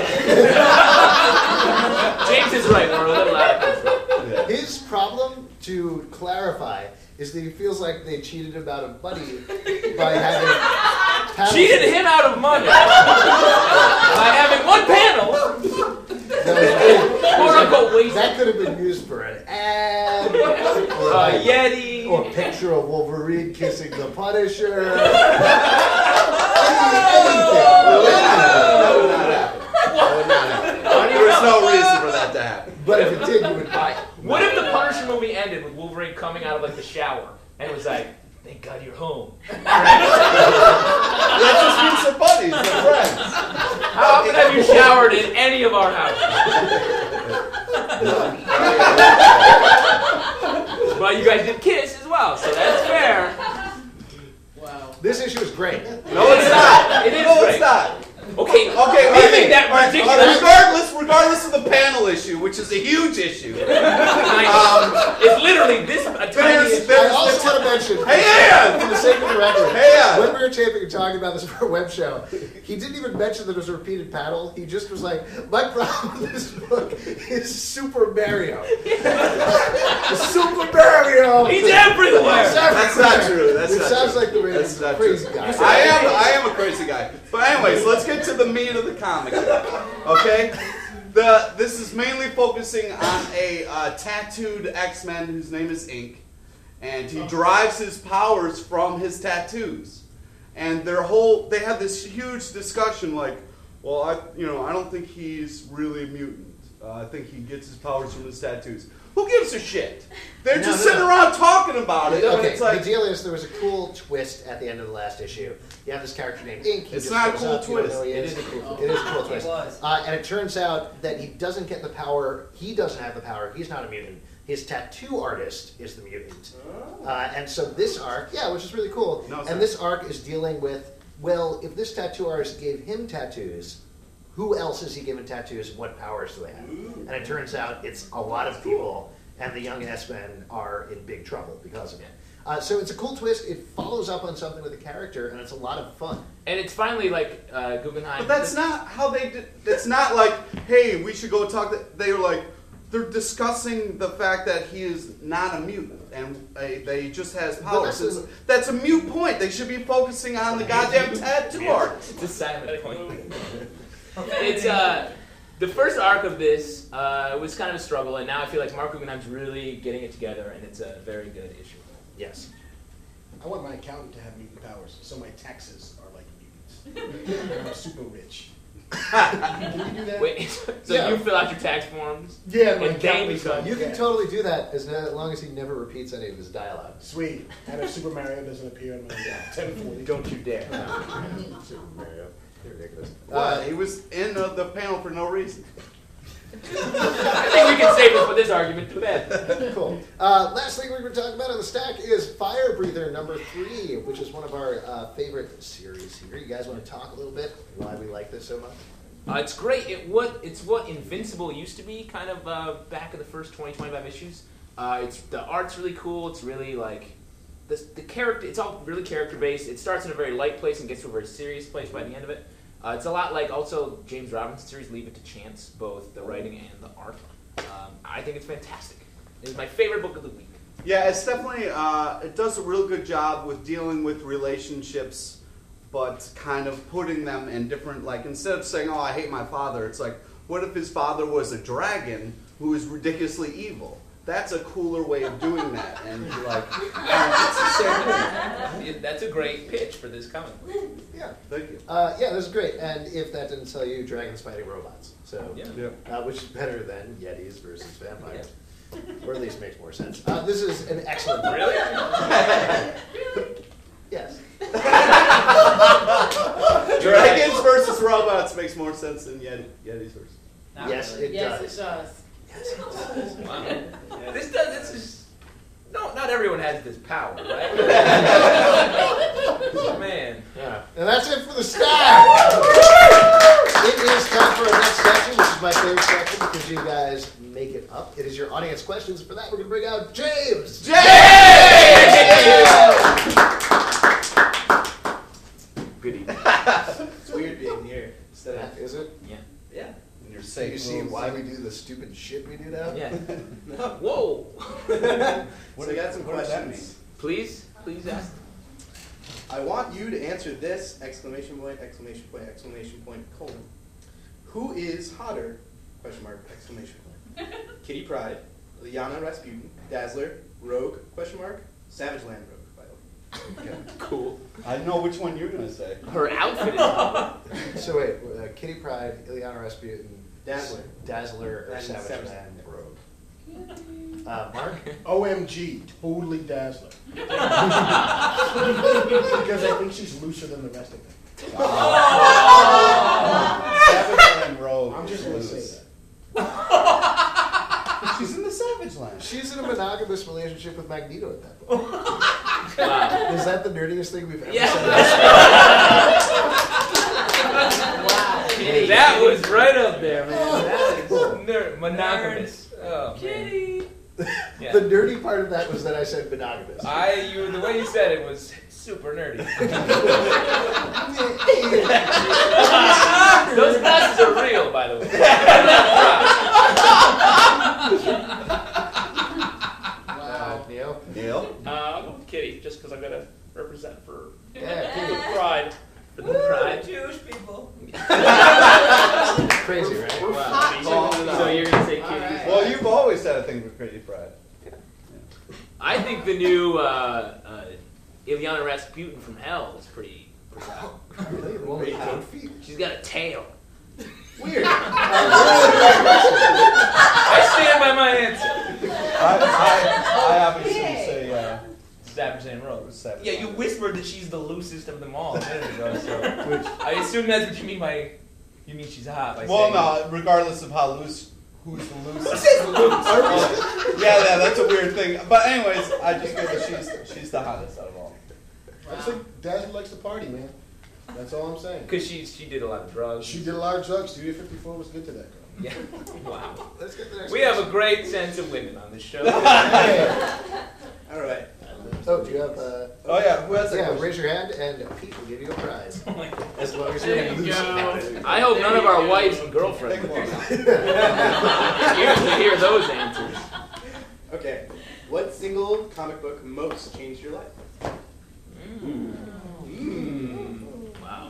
James is right. We're a little out of control. his problem, to clarify, is that he feels like they cheated him out of money by having panels. Cheated him out of money by having one panel. That was really- Quote unquote wasted. That could have been used for an ad, or, Uh, like- Yeti. or a picture of Wolverine kissing the Punisher. Anything. That would not happen. That would not happen. There's no reason for that to happen. But if it did, you would buy it. What if the Punisher movie ended with Wolverine coming out of like the shower and it was like, "Thank God you're home." That just means they're buddies, they're friends. How often have you showered in any of our houses? Well, you guys did kiss as well, so that's fair. Wow. This issue is great. No, it's not. It is No, great. it's not. Okay, Okay, leaving okay. that All right, ridiculous. regardless, regardless of the panel issue, which is a huge issue. Um, it's literally this a tiny There's- issue. there's- I also want to mention, Hey, Ian! for the sake of the record, Hey, Ian! when we were taping and talking about this for a web show, he didn't even mention that it was a repeated panel. He just was like, my problem with this book is Super Mario. Super Mario! He's everywhere. He's That's not true. That's It not sounds true. like the That's really not crazy true. guy. I am. I am a crazy guy. But anyways, let's get to the meat of the comic. Here, okay. The this is mainly focusing on a uh, tattooed X-Men whose name is Ink, and he derives his powers from his tattoos. And their whole they have this huge discussion like, well, I you know I don't think he's really a mutant. Uh, I think he gets his powers from his tattoos. Who gives a shit? They're No, just no, sitting no. around talking about it. and Okay, it's like, the deal is there was a cool twist at the end of the last issue. You have this character named Ink. He It's just not a shows cool up, you don't twist. know who he It is. is a cool twist. It is a cool It twist. was. Uh, and it turns out that he doesn't get the power. He doesn't have the power. He's not a mutant. His tattoo artist is the mutant. Uh, and so this arc, yeah, which is really cool. No, it's and not. this arc is dealing with, well, if this tattoo artist gave him tattoos, who else is he given tattoos and what powers do they have? And it turns out it's a lot of people, and the young S-Men are in big trouble because of it. Uh, so it's a cool twist. It follows up on something with the character, and it's a lot of fun. And it's finally like uh, Guggenheim. but that's not how they did. It's not like, hey, we should go talk. To, they were like, they're discussing the fact that he is not a mutant and uh, they just has powers. that's It's- a- That's a mute point. They should be focusing on the goddamn tattoo artist. It's a silent point. It's uh, the first arc of this uh, was kind of a struggle, and now I feel like Mark Guggenheim's really getting it together, and it's a very good issue. Yes. I want my accountant to have mutant powers, so my taxes are like mutants. And I'm super rich. Can you do that? Wait, so Yeah. you fill out your tax forms? Yeah, my And they accountant is become- like, You can yeah. totally do that as, as long as he never repeats any of his dialogue. Sweet. And if Super Mario doesn't appear in my ten forty. Don't you dare. Super Mario. You're ridiculous. What? Uh, He was in uh, the panel for no reason. I think we can save it for this argument to bed. cool. Uh, last thing we're going to talk about on the stack is Fire Breather number three, which is one of our uh, favorite series here. You guys want to talk a little bit why we like this so much? Uh, it's great. It what it's what Invincible used to be, kind of uh, back in the first twenty, twenty-five issues. Uh, it's the art's really cool. It's really like the the character. It's all really character based. It starts in a very light place and gets to a very serious place by the end of it. Uh, it's a lot like also James Robinson series, Leave It to Chance, both the writing and the art. Um, I think it's fantastic. It's my favorite book of the week. Yeah, it's definitely, uh, it does a real good job with dealing with relationships, but kind of putting them in different, like, instead of saying, oh, I hate my father, it's like, what if his father was a dragon who is ridiculously evil? That's a cooler way of doing that, and you're like, oh, it's the same thing. That's a great pitch for this comic. Yeah. Thank you. Uh, yeah, this is great. And if that didn't tell you, dragons fighting robots. So, Yeah. Yeah. uh, which is better than Yetis versus vampires. Or at least makes more sense. Uh, this is an excellent book. Really? Yes. Dragons versus robots makes more sense than Yeti, Yetis versus. Yes, it Yes, does. it does. Yes, it does. Wow. This does. This is. No, not everyone has this power, right? Man. Yeah. And that's it for the staff. It is time for our next section, which is my favorite section because you guys make it up. It is your audience questions. For that, we're going to bring out James. James! Goody. It's weird being here instead of. Is it? Yeah. Yeah. And you're So safe. you see why we do the stupid shit we do now? Yeah. Whoa. So I got some What does that questions. Please, please ask. I want you to answer this! Exclamation point! Exclamation point! Exclamation point! Colon. Who is hotter? Question mark! Exclamation point. Kitty Pryde, Liana Rasputin, Dazzler, Rogue? Question mark. Savage Land Rogue. By the way. Okay. Cool. I know which one you're gonna say. Her outfit is hot. So wait, uh, Kitty Pryde, Ileana Rasputin, Dazzler. Dazzler, or And Savage, Savage Land Rogue. Uh, Mark? O M G, totally Dazzler. Because I think she's looser than the rest of them. Savage Land Rogue. I'm just going to say that. She's in the Savage Land. She's in a monogamous relationship with Magneto at that point. Wow. Is that the nerdiest thing we've ever Yeah. said? That was right up there, man. That is ner- monogamous. Oh, man. Yeah. The nerdy part of that was that I said monogamous. I, you, the way you said it was super nerdy. Those glasses are real, by the way. Uh, Neil? Neil? Uh, I'll go with Kitty, just because I'm going to represent for Yeah, Kitty. Pride. For the pride. Jewish people. Crazy, right? Wow. So you're going to say Kitty. Well, you've always had a thing for Kitty Pryde. I think the new uh, uh, Ileana Rasputin from Hell is pretty, pretty hot. Really? The one with goat feet? She's got a tail. Weird. I stand by my answer. I, I, I obviously would say uh, Savage Land Rogue. Savage Yeah, you Land. whispered that she's the loosest of them all a minute ago, so which I assume that's what you mean by you mean she's hot by Well, saying no, regardless of how loose, who's the loosest. Who says loose? Oh, yeah, yeah, that's a weird thing. But anyways, I just feel that she's she's the hottest out of all. I just think Dazzler likes to party, man. That's all I'm saying. Because she she did a lot of drugs. She did a lot of drugs. Studio fifty-four was good to that girl. Yeah. Wow. Let's get the next We have a great sense of women on this show. All right. Oh, do you have uh Oh yeah, who has that yeah, question? raise your hand and Pete will give you a prize. Oh my God. As long as There you're you loose. go. I hope none of our wives and girlfriends Take one. usually hear those answers. Okay. What single comic book most changed your life? Mm. Mm. Wow.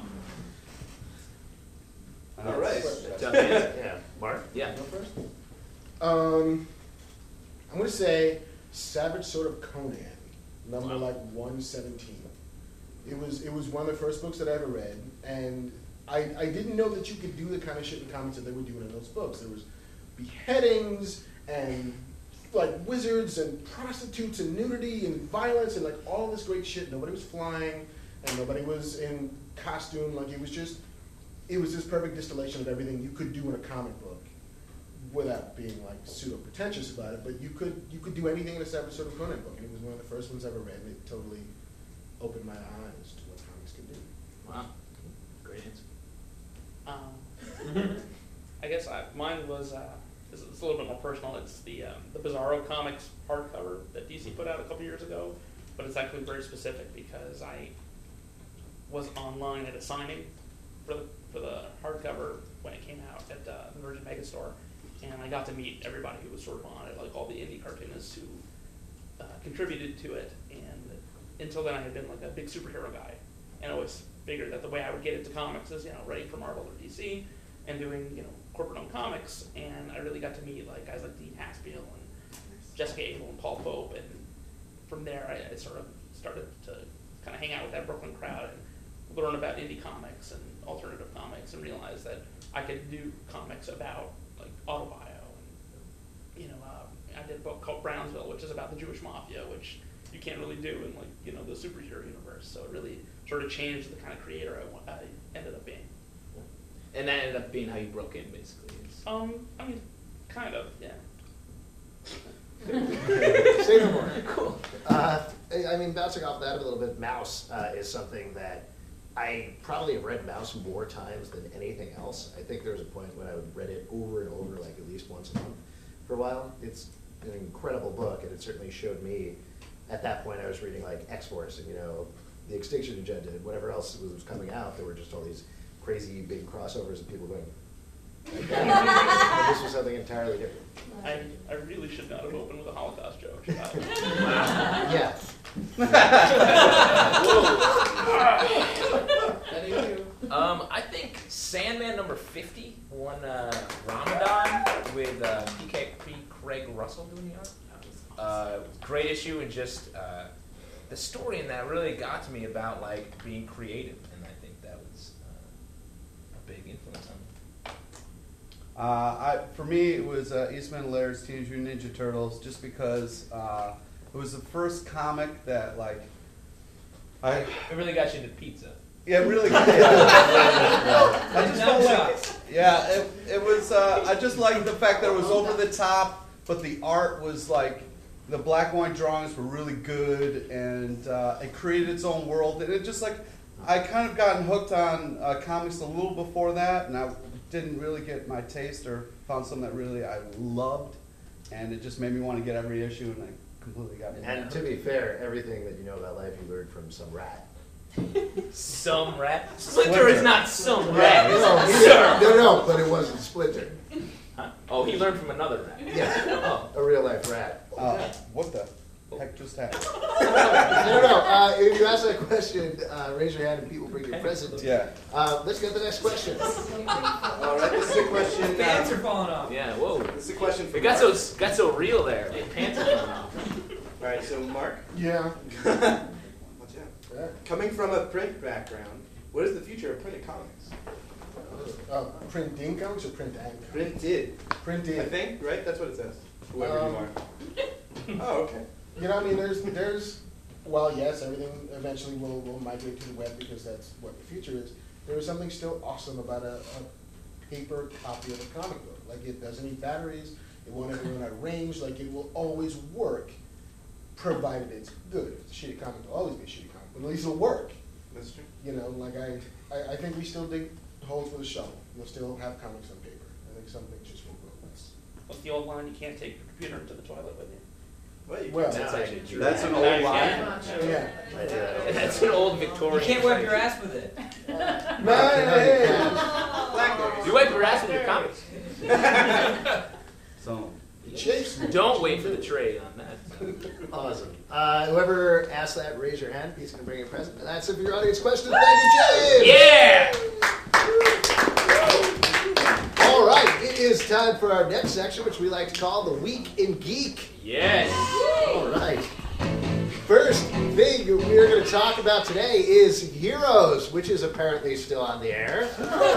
All right. Tough answer. Yeah, Mark? Yeah. Go first. Um, I'm gonna say Savage Sword of Conan, number Wow. like one seventeen. It was it was one of the first books that I ever read, and I I didn't know that you could do the kind of shit in comics that they were doing in those books. There was beheadings and like wizards and prostitutes and nudity and violence and like all this great shit. Nobody was flying and nobody was in costume. Like it was just it was this perfect distillation of everything you could do in a comic book without being like pseudo pretentious about it. But you could you could do anything in a Savage Sword of Conan book, and it was one of the first ones I ever read, and it totally opened my eyes to what comics could do. Wow. Great answer. Um, I guess I, mine was uh, it's, it's a little bit more personal. It's the um, the Bizarro Comics hardcover that D C put out a couple years ago, but it's actually very specific because I was online at a signing for the for the hardcover when it came out at uh, the Virgin Megastore, and I got to meet everybody who was sort of on it, like all the indie cartoonists who uh, contributed to it. And until then, I had been like a big superhero guy, and I always figured that the way I would get into comics is, you know, writing for Marvel or D C and doing, you know, corporate-owned comics. And I really got to meet like guys like Dean Haspiel and Jessica Abel and Paul Pope, and from there I, I sort of started to kind of hang out with that Brooklyn crowd and learn about indie comics and alternative comics, and realize that I could do comics about like autobio. And, you know, uh, I did a book called Brownsville, which is about the Jewish mafia, which you can't really do in like, you know, the superhero universe. So it really sort of changed the kind of creator I, wa- I ended up being. And that ended up being how you broke in, basically. It's- Um, I mean, kind of, yeah. Say no more. Cool. Uh, I I mean, bouncing off that a little bit, Mouse uh, is something that I probably have read Mouse more times than anything else. I think there was a point when I would read it over and over, like at least once a month for a while. It's an incredible book, and it certainly showed me, at that point I was reading like X-Force and, you know, The Extinction Agenda and whatever else was coming out. There were just all these crazy big crossovers of people going, like that. And this was something entirely different. I, I really should not have opened with a Holocaust joke. should I? Yeah. Um, I think Sandman number fifty won uh, Ramadan with uh, P K P. Craig Russell doing the art. Uh, great issue, and just uh, the story in that really got to me about like being creative, and I think that was uh, a big influence on me. Uh, I, for me, it was uh, Eastman and Laird's Teenage Mutant Ninja Turtles, just because uh, it was the first comic that, like, I It really got you into pizza. yeah, really. Yeah. I just felt like, yeah, it, it was. Uh, I just liked the fact that it was over the top, but the art was like the black and white drawings were really good, and uh, it created its own world. And it just like I kind of gotten hooked on uh, comics a little before that, and I didn't really get my taste or found something that really I loved, and it just made me want to get every issue, and I completely got me. And to be fair, everything that you know about life you learned from some rat. Some rat. Splinter is not some rat. No, he- Sir. no, no, but it wasn't Splinter. Huh? Oh, he learned from another rat. Yeah, Oh. a real life rat. Uh, what the heck just happened? No, no, uh, if you ask that question, uh, raise your hand and people bring your present. Yeah. Uh, let's get to the next question. All right, this is a question. Pants are Um, falling off. Yeah. Whoa. this is a question for It got Mark. so got so real there. The pants are coming off. All right, so Mark, Yeah. watch out. Yeah. Coming from a print background, what is the future of printed comics? Uh, printing comics or print ink? Printed, Printing. I think, right? That's what it says. Whoever Um, you are. Oh, okay. You know, I mean, there's, there's, well, yes, everything eventually will, will migrate to the web because that's what the future is. There is something still awesome about a, a paper copy of a comic book. Like, it doesn't need batteries, it won't ever run out of range, like, it will always work, provided it's good. If it's a shitty comic, it'll always be a shitty comic, but at least it'll work. That's true. You know, like, I, I, I think we still dig holes for the shovel. We'll still have comics on paper. I think some things just won't go. What's the old line? You can't take your computer into the toilet with you. Well, you Well, can That's No, actually true. That's an No, old you line. can't. Yeah. I did that. That's an old You Victorian. can't wipe your thing. ass with it. No, hey, hey. Blackberries. You wipe your ass with your comics. So. Chase. Don't wait for the trade on that. Awesome. Uh, whoever asked that, raise your hand. He's going to bring you a present. And that's it for your audience questions. Thank you, James. Yeah. All right, it is time for our next section, which we like to call the Week in Geek. Yes. All right. First thing we're going to talk about today is Heroes, which is apparently still on the air.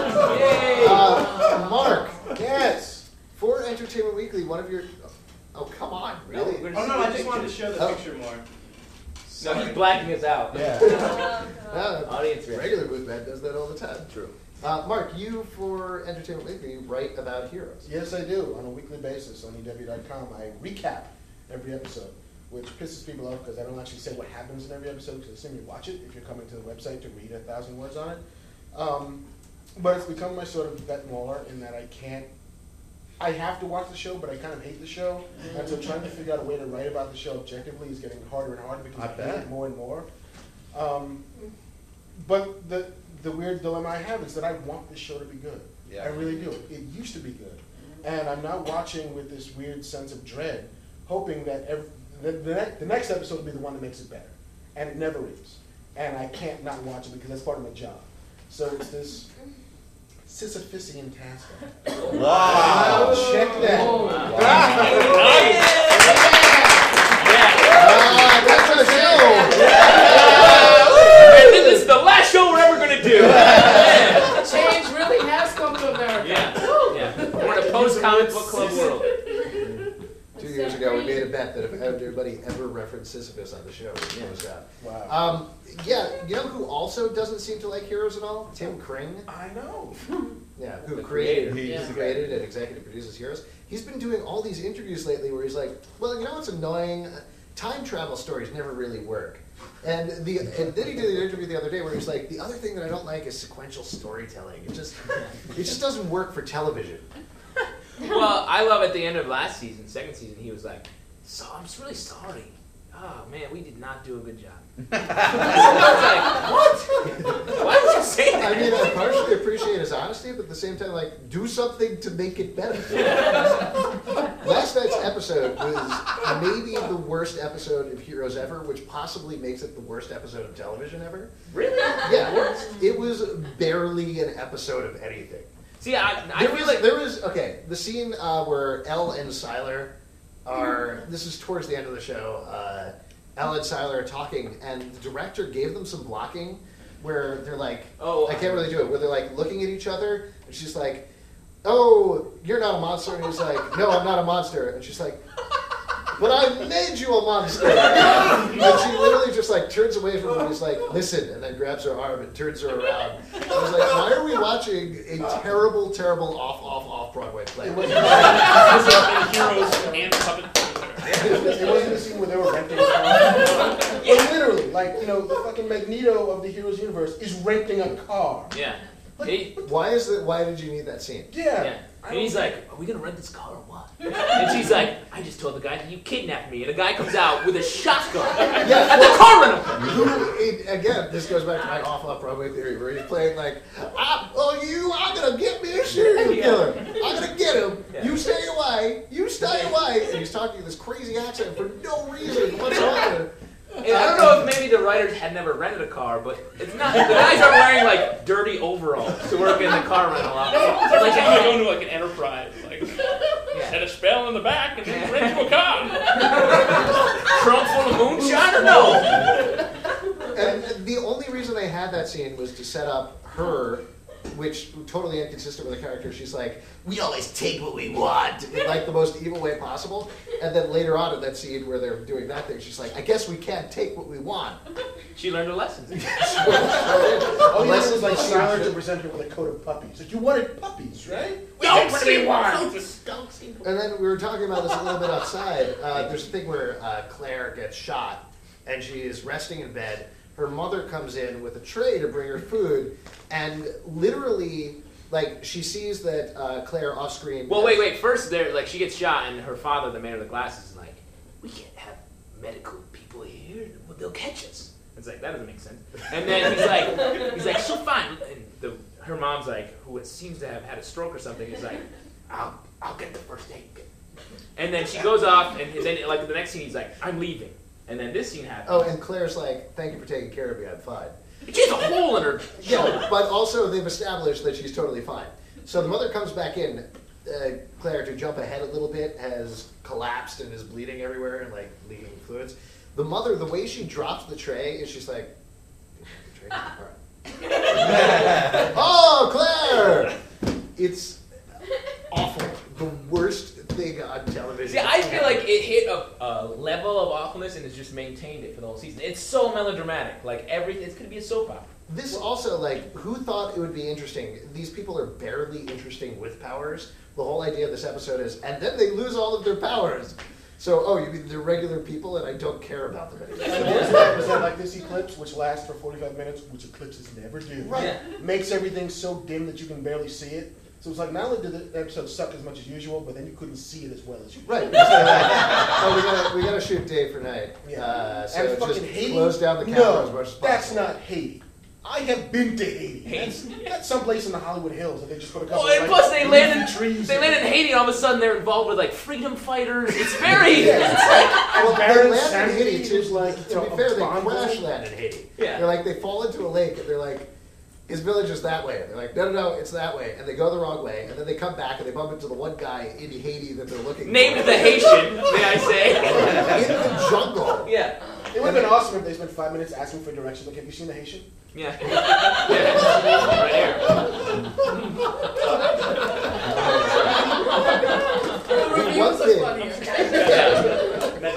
Uh, Mark, Yes. for Entertainment Weekly, one of your... Oh, come on, really? No, we're Oh, no, I just wanted to show the Oh. picture more. No, he's blacking us out. Yeah. Uh, Audience reaction. regular booth man does that all the time. True. Uh, Mark, you for Entertainment Weekly write about Heroes. Yes, I do. On a weekly basis on E W dot com, I recap every episode, which pisses people off because I don't actually say what happens in every episode because I assume you watch it if you're coming to the website to read a thousand words on it. Um, but it's become my sort of bet more in that I can't, I have to watch the show, but I kind of hate the show. And so trying to figure out a way to write about the show objectively is getting harder and harder because I I hate bet. it more and more. Um, but the the weird dilemma I have is that I want this show to be good. Yeah. I really do. It used to be good. And I'm now watching with this weird sense of dread, hoping that every, the, the, ne- the next episode will be the one that makes it better. And it never is. And I can't not watch it because that's part of my job. So it's this Sisyphusian task. Wow. Check that. Ah, that's our show! And then this is the last show we're ever gonna do. Yeah. Change really has come to America. Yeah. Yeah. We're in a post-comic book club world. Two years ago, we made a bet that if everybody ever referenced Sisyphus on the show, it Yeah. goes out. Wow. Um, yeah, you know who also doesn't seem to like heroes at all? Tim Kring. I know. Yeah, who The created, creator. he's Yeah. created and executive produces Heroes. He's been doing all these interviews lately where he's like, well, you know what's annoying? Time travel stories never really work. And the and then he did an interview the other day where he's like, the other thing that I don't like is sequential storytelling. It just it just doesn't work for television. Well, I love at the end of last season, second season, he was like, "So I'm just really sorry. Oh man, we did not do a good job." I was like, "What? Why would you say that?" I mean, I partially appreciate his honesty, but at the same time, like, do something to make it better. Last night's episode was maybe the worst episode of Heroes ever, which possibly makes it the worst episode of television ever. Really? Yeah, it was barely an episode of anything. See, I, I There feel was, like there was okay. The scene uh, where Elle and Siler are. This is towards the end of the show. Uh, Elle and Siler are talking, and the director gave them some blocking where they're like, Oh, I can't really do it. Where they're like looking at each other, and she's like, "Oh, you're not a monster," and he's like, "No, I'm not a monster," and she's like, "But I made you a monster." And she literally just like turns away from him and he's like, "Listen," and then grabs her arm and turns her around. I was like, why are we watching a terrible, terrible off, off, off Broadway play? It wasn't, Heroes and Puppet it wasn't the scene where they were renting a car. But literally, like, you know, the fucking Magneto of the Heroes universe is renting a car. yeah. Like, He- Why is that? Why did you need that scene? yeah. Yeah. I And he's don't- like, "Are we gonna rent this car or what?" And she's like, "I just told the guy that you kidnapped me." And the guy comes out with a shotgun Yeah, at well, the car rental. Who, it, again, this goes back to my off off Broadway theory, where he's playing like, I, "Oh, you, I'm gonna get me a serial killer. I'm gonna get him. Yeah. You stay away. You stay away." And he's talking in this crazy accent for no reason whatsoever. And I don't know if maybe the writers had never rented a car, but it's not. The guys are wearing like dirty overalls to work in the car rental office. Every Like, time I go into like an enterprise, like set a spell in the back and then rent you a car. trunk full of moonshine or no? And the only reason they had that scene was to set up her, which totally inconsistent with the character. She's like, "We always take what we want," in like the most evil way possible. And then later on in that scene where they're doing that thing, she's like, "I guess we can't take what we want." She learned her lessons. All you Lessons was like learned. Siler to present her with a coat of puppies. Like, you wanted puppies, right? We take what we want. And then we were talking about this a little bit outside. Uh, there's a thing where uh, Claire gets shot, and she is resting in bed. Her mother comes in with a tray to bring her food, and literally, like, she sees that uh, Claire off screen. Well, wait, wait. First, there, like, she gets shot, and her father, the man with the glasses, is like, "We can't have medical people here. Well, they'll catch us." It's like, that doesn't make sense. And then he's like, he's like, "So fine." And the, her mom's like, who seems to have had a stroke or something, is like, "I'll, I'll get the first aid kit." And then she goes off, and then, like, the next scene, he's like, "I'm leaving." And then this scene happens. Oh, and Claire's like, "Thank you for taking care of me. I'm fine." She has a hole in her shoulder. Yeah, but also they've established that she's totally fine. So the mother comes back in. Uh, Claire, to jump ahead a little bit, has collapsed and is bleeding everywhere and like leaking fluids. The mother, the way she drops the tray is she's like, "The tray is apart." "Oh, Claire!" It's awful. The worst thing on television. See, I feel like it hit a, a level of awfulness and has just maintained it for the whole season. It's so melodramatic. Like, everything, it's going to be a soap opera. This also, like, who thought it would be interesting? These people are barely interesting with powers. The whole idea of this episode is, and then they lose all of their powers. So, oh, you mean they're regular people and I don't care about them anymore. And there's that, was that like this eclipse, which lasts for forty-five minutes, which eclipses never do. Right. Yeah. Makes everything so dim that you can barely see it. So it's like, not only did the episode suck as much as usual, but then you couldn't see it as well as you Right. So, oh, we gotta, we gotta shoot day for night. Yeah. Uh, so and just fucking Haiti? close down the camera no, as much as possible. that's not Haiti. I have been to Haiti. That's, that's someplace in the Hollywood Hills that they just put a couple Oh, and of, plus like, they leafy land in trees. they in. land in Haiti, and all of a sudden they're involved with like freedom fighters. It's very Yeah, it's like, Well, Baron they land in Samedi Haiti too. was like, you To know, be a fair, they bond crash building. land in Haiti. Yeah. They're like, they fall into a lake and they're like, his village is that way. They're like, no, no, no, it's that way. And they go the wrong way. And then they come back and they bump into the one guy in Haiti that they're looking named for. the Haitian, may I say? In the jungle. Yeah, It would have been awesome if they spent five minutes asking for directions. Like, have you seen the Haitian? yeah, yeah. Right here. The reviews One are thing. funny. And then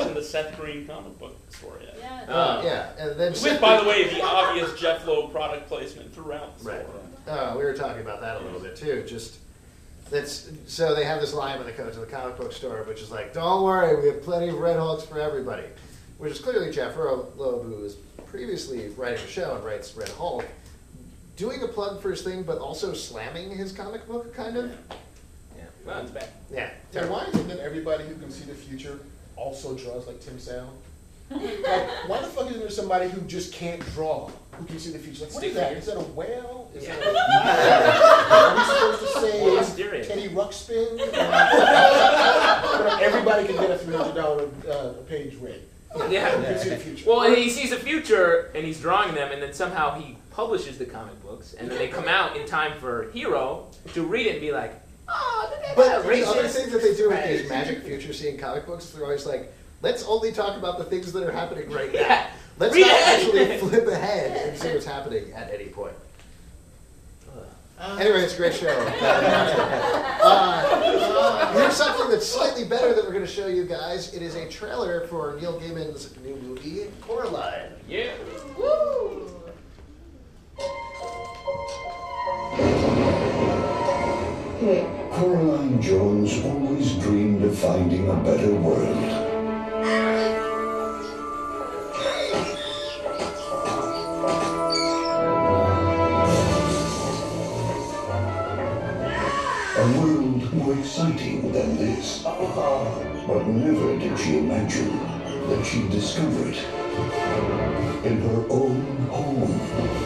Screen comic book store yet. Yeah. Uh, yeah, and then With, by the way, the obvious Jeff Loeb product placement throughout the store. Right. Uh, we were talking about that a little bit too. Just that's so they have this line when they come to the comic book store, which is like, "Don't worry, we have plenty of Red Hulks for everybody," which is clearly Jeff Loeb, who was previously writing a show and writes Red Hulk, doing a plug for his thing, but also slamming his comic book, kind of. Yeah, well, it's bad. Yeah. And why is it that everybody who can see the future also draws like Tim Sale? Like, why the fuck isn't there somebody who just can't draw, who can see the future? Like, what is that? Is that a whale? Is Yeah. that a, are we supposed to Well, say mysterious. Teddy Ruxpin? Everybody can get a three hundred dollars uh, page rate. Yeah. Who can see the future. Well, and he sees the future, and he's drawing them, and then somehow he publishes the comic books, and then they come out in time for Hero to read it and be like, oh, look at But that the racist. other thing that they do with these magic future seeing comic books, they're always like, let's only talk about the things that are happening right now. Yeah. Let's Read not ahead. actually flip ahead and see what's happening at any point. Anyway, it's a great show. Uh, here's something that's slightly better that we're going to show you guys. It is a trailer for Neil Gaiman's new movie, Coraline. Yeah. Woo! Coraline Jones always dreamed of finding a better world. A world more exciting than this. But never did she imagine that she'd discover it in her own home.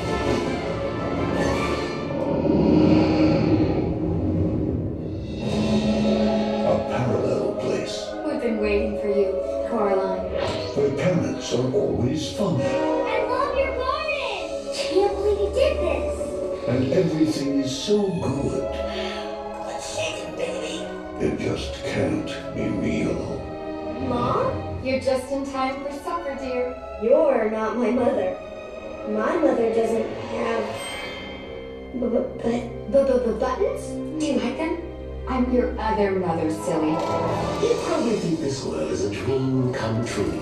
A parallel place We've been waiting for you, Coraline. where parents are always fun I love your garden! Can't believe you did this! and everything is so good Let's shake it, baby. it just can't be real. Mom? You're just in time for supper, dear. You're not my mother. My mother doesn't have... But... But... buttons? Do you like them? I'm your other mother, silly. You probably think this world is a dream come true.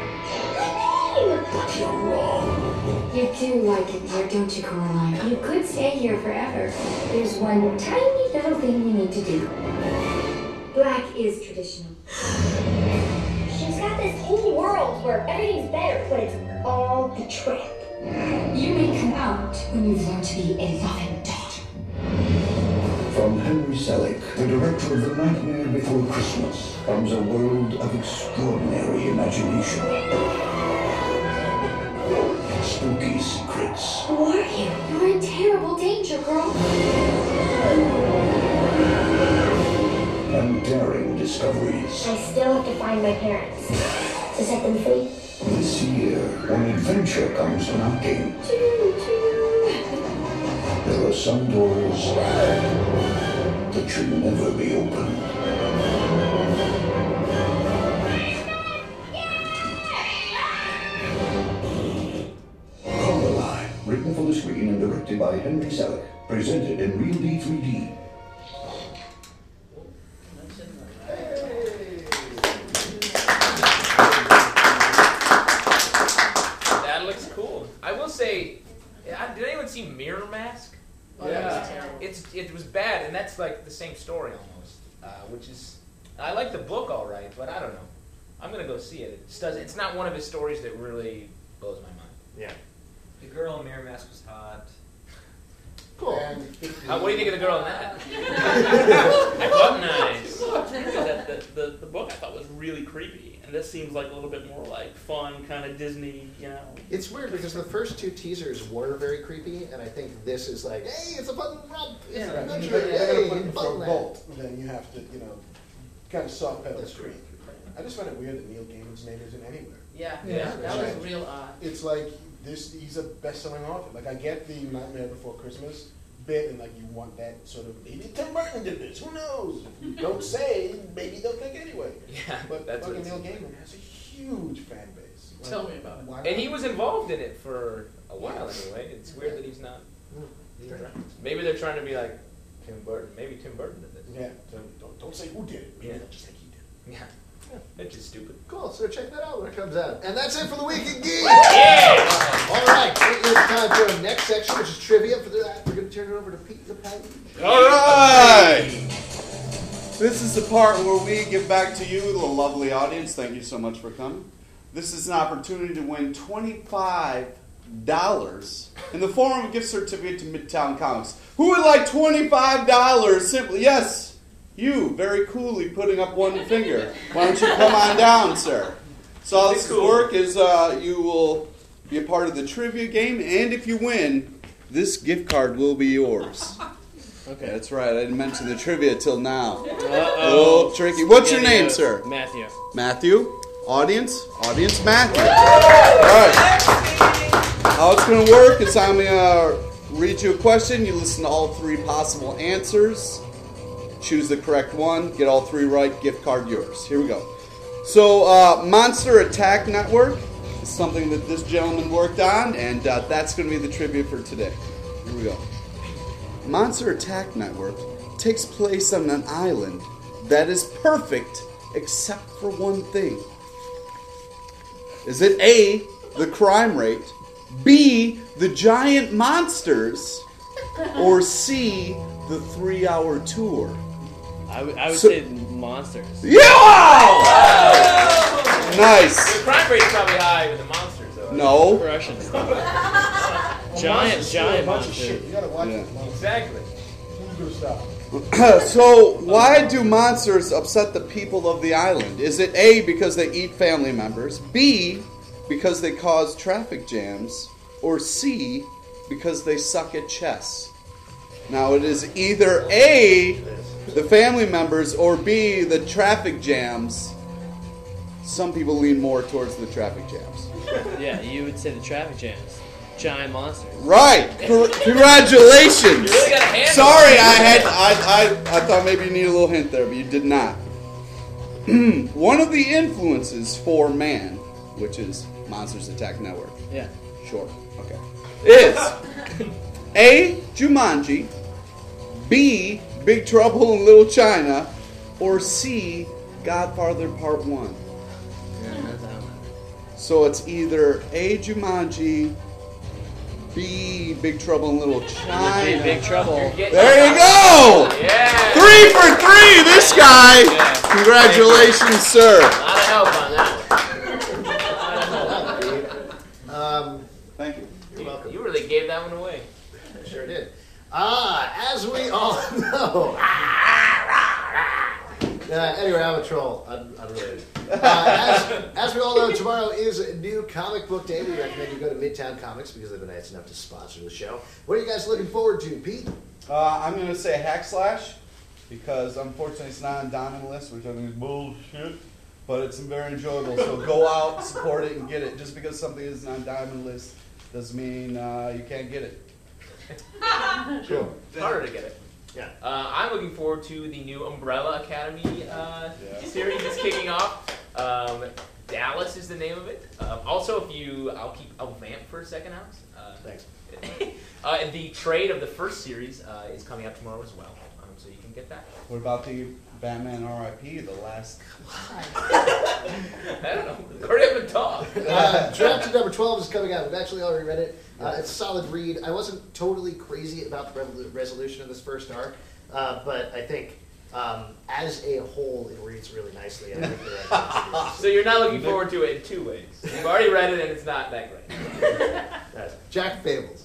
But you're wrong. You do like it here, don't you, Coraline? You could stay here forever. There's one tiny little thing you need to do. Black is traditional. She's got this whole world where everything's better, but it's all a trap. You may come out when you've learned to be a loving daughter. From Henry Selick, the director of The Nightmare Before Christmas, comes a world of extraordinary imagination. Spooky secrets. Who are you? You're in terrible danger, girl. And daring discoveries. I still have to find my parents to set them free. This year, when adventure comes knocking, there are some doors that should never be opened. Coraline, written for the screen and directed by Henry Selick, presented in Real D three D. That looks cool. I will say, I- did anyone see Mirror Mask? Oh, yeah. It's it was bad, and that's like the same story almost, uh, which is I like the book all right, but I don't know. I'm gonna go see it. It just doesn't. It's not one of his stories that really blows my mind. Yeah. The girl in Mirror Mask was hot. Cool. Uh, what do you think of the girl in that? I thought nice. That, the, the, the book I thought was really creepy, and this seems like a little bit more like fun, kind of Disney, you know. It's weird because the first two teasers were very creepy, and I think this is like, hey, it's a fun romp, it's Yeah, an right. adventure, You're hey, gonna put in it for a Funland. bolt, then you have to, you know, kind of soft pedal the screen. I just find it weird that Neil Gaiman's name isn't anywhere. Yeah, Yeah. yeah, that was Right. real odd. It's like this. He's a best-selling author. Like I get the Nightmare Before Christmas bit, and like you want that sort of maybe Tim Burton did this. Who knows? If you don't say, maybe they'll think anyway. Yeah, But that's what fucking it's- Neil Gaiman has a huge fan base. Like, Tell me about it. why And not? he was involved in it for a while anyway. It's weird that he's not. Maybe they're trying to be like Tim Burton. Maybe Tim Burton did this. Yeah. So don't don't say who did it. Yeah. Just like he did. Yeah. It's just stupid. Cool, so check that out when it comes out. And that's it for the Week in Geek! Yeah! All right, it is time for our next section, which is trivia. For that, we're going to turn it over to Pete the Page. All right! This is the part where we give back to you, the lovely audience. Thank you so much for coming. This is an opportunity to win twenty-five dollars in the form of a gift certificate to Midtown Comics. Who would like twenty-five dollars simply? Yes! You, very coolly putting up one finger. Why don't you come on down, sir? So how this will work is uh, you will be a part of the trivia game, and if you win, this gift card will be yours. Okay, that's right. I didn't mention the trivia till now. Uh-oh. Oh, tricky. What's your Yeah, name, yeah. sir? Matthew. Matthew? Audience? Audience Matthew. All right. How it's going to work is I'm going to read you a question. You listen to all three possible answers. Choose the correct one. Get all three right. Gift card yours. Here we go. So, uh, Monster Attack Network is something that this gentleman worked on, and uh, that's going to be the trivia for today. Here we go. Monster Attack Network takes place on an island that is perfect except for one thing. Is it A, the crime rate, B, the giant monsters, or C, the three-hour tour? I would, I would So- say monsters. Yeah! Nice. The crime rate's probably high with the monsters, though. No. Crushing. Well, Giant, monsters steal giant a bunch of monster. shit. You gotta watch Yeah. those monsters. Exactly. Who's gonna stop? So, why do monsters upset the people of the island? Is it A, because they eat family members, B, because they cause traffic jams, or C, because they suck at chess? Now, it is either A, the family members, or B, the traffic jams. Some people lean more towards the traffic jams. Yeah, you would say the traffic jams. Giant monsters. Right. Cor- Congratulations. You really got a handle. Sorry, I had I, I I thought maybe you needed a little hint there, but you did not. One of the influences for man, which is Monsters Attack Network. Yeah. Sure. Okay. Is A, Jumanji, B, Big Trouble in Little China, or C, Godfather Part One. So it's either A, Jumanji, B, Big Trouble in Little China. Big Trouble. There you go! Yeah. Three for three, this guy! Yeah. Congratulations, sir. A lot of help on that Um, Thank you. you're welcome. one. You really gave that one away. I sure did. Ah, as we all know. Uh, anyway, I'm a troll. I'm unrelated. Uh, as, as we all know, tomorrow is a new comic book day. We recommend you go to Midtown Comics because they've been nice enough to sponsor the show. What are you guys looking forward to, Pete? Uh, I'm going to say Hack Slash because unfortunately it's not on Diamond List, which I think is bullshit, but it's very enjoyable. So go out, support it, and get it. Just because something isn't on Diamond List doesn't mean uh, you can't get it. Sure. It's harder to get it. Yeah. Uh, I'm looking forward to the new Umbrella Academy uh, Yeah. series that's kicking off. Um, Dallas is the name of it. Um, also, if you, I'll keep, I'll vamp for a second, Alex. Uh, Thanks. uh, and the trade of the first series uh, is coming out tomorrow as well, um, so you can get that. What about the Batman R I P, the last... I don't know. Hurry up and talk. Uh, Drafted number twelve is coming out. We've actually already read it. Uh, it's a solid read. I wasn't totally crazy about the revol- resolution of this first arc, uh, but I think um, as a whole, it reads really nicely. I think they're right. So you're not looking forward to it in two ways. You've already read it and it's not that great. Uh, Jack Fables.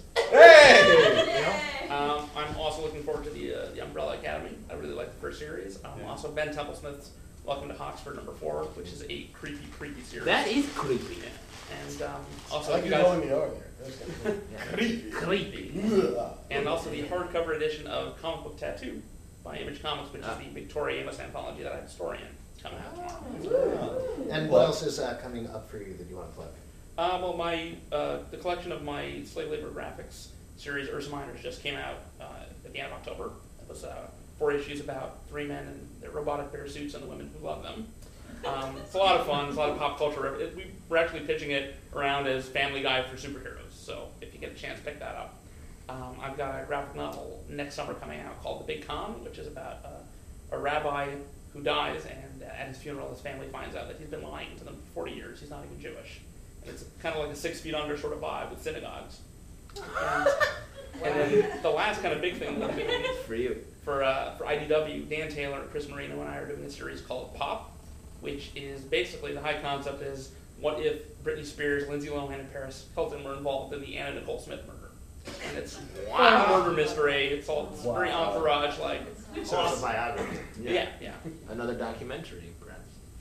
Hey! Um, I'm also looking forward to the uh, the Umbrella Academy. I really like the first series. Um, Yeah. Also, Ben Templesmith's Welcome to Hoxford number four, which is a creepy, creepy series. That is creepy. Yeah. And um, I also, like you you guys, going the R there. That's kind of creepy. creepy. And also the hardcover edition of Comic Book Tattoo by Image Comics, which is the Victoria Amos anthology that I have a story in, coming out tomorrow. And what else is uh, coming up for you that you want to plug? Uh, well, my uh, the collection of my slave labor graphics series, Ursa Minors, just came out uh, at the end of October. It was uh, four issues about three men and their robotic bear suits and the women who love them. Um, it's a lot of fun. It's a lot of pop culture. It, we, we're actually pitching it around as Family Guy for superheroes. So if you get a chance, pick that up. Um, I've got a graphic novel next summer coming out called The Big Con, which is about uh, a rabbi who dies, and uh, at his funeral, his family finds out that he's been lying to them for forty years. He's not even Jewish. And it's kind of like a Six Feet Under sort of vibe with synagogues. And, and then the last kind of big thing we're doing for you, for uh, for I D W, Dan Taylor, Chris Marino, and I are doing a series called Pop, which is basically the high concept is what if Britney Spears, Lindsay Lohan, and Paris Hilton were involved in the Anna Nicole Smith murder? And it's wow. fun murder mystery. It's all it's wow. very entourage like. So it's a biography. Yeah, yeah. yeah. Another documentary, perhaps.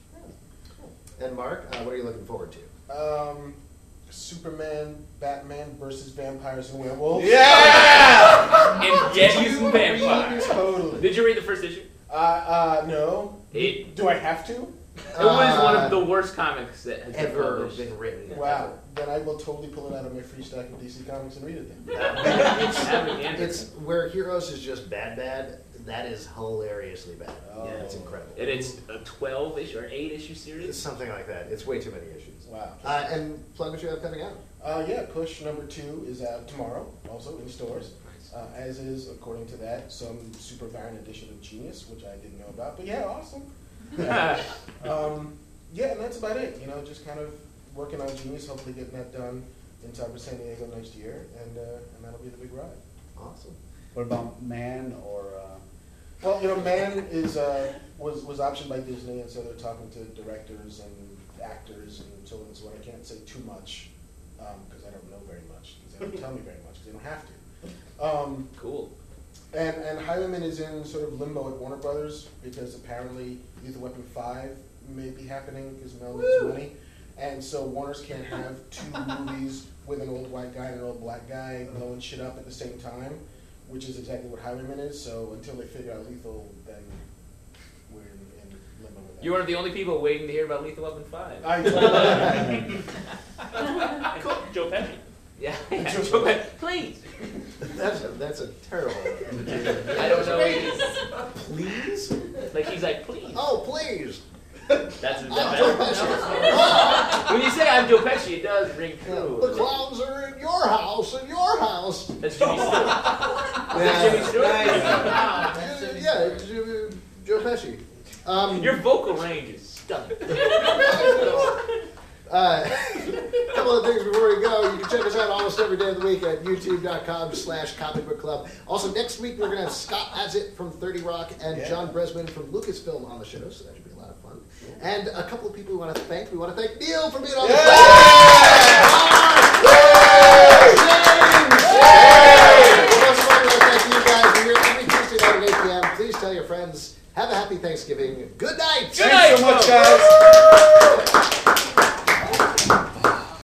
And Mark, uh, what are you looking forward to? Um, Superman, Batman versus vampires and werewolves. Yeah! And Yetis and vampires. Totally. Did you read the first issue? Uh, uh, no. It, Do I have to? It was uh, one of the worst comics that has ever been, been written. Wow. Then I will totally pull it out of my free stack of D C Comics and read it then. it's, it's where Heroes is just bad, bad. That is hilariously bad. Oh. Yeah, it's incredible. And it's a twelve issue or eight issue series? It's something like that. It's way too many issues. Wow. Uh, and plug what you have coming out. Uh, yeah, Push number two is out tomorrow, also in stores. Uh, as is, according to that, some super variant edition of Genius, which I didn't know about. But yeah, awesome. um, yeah, and that's about it. You know, just kind of working on Genius, hopefully getting that done in time for San Diego next year, and uh, and that'll be the big ride. Awesome. What about Man or? Uh... Well, you know, Man is uh, was was optioned by Disney, and so they're talking to directors and actors and so on and so on. I can't say too much because um, I don't know very much because they don't tell me very much because they don't have to. Um, cool. And and Highwayman is in sort of limbo at Warner Brothers because apparently Lethal Weapon five may be happening because Mel needs money, and so Warner's can't have two movies with an old white guy and an old black guy blowing shit up at the same time, which is exactly what Highwayman is. So until they figure out Lethal, then we're in, in limbo with that. You're one of the only people waiting to hear about Lethal Weapon five. I totally cool. Joe Pesci. Yeah, yeah. Joe Pesci. Please. That's a, that's a terrible. I don't know. Please? Like he's like, please. Oh, please. That's, that's Joe Pesci. When you say I'm Joe Pesci, it does ring true. The clowns are in your house, in your house. That's Jimmy Stewart. Yeah. That's Jimmy Stewart. Nice. Yeah, Jimmy, Joe Pesci. Um, Your vocal range is stunning. Uh, a couple of things before we go. You can check us out almost every day of the week at youtube.com slash comic book club. Also, next week we're going to have Scott Adsit from thirty Rock and yeah. John Bresman from Lucasfilm on the show, so that should be a lot of fun. And a couple of people we want to thank. We want to thank Neil for being on the show. Thank you guys. We're here every Tuesday night at eight p.m. Please tell your friends. Have a happy Thanksgiving. Good night. Good night. Thanks so much, guys.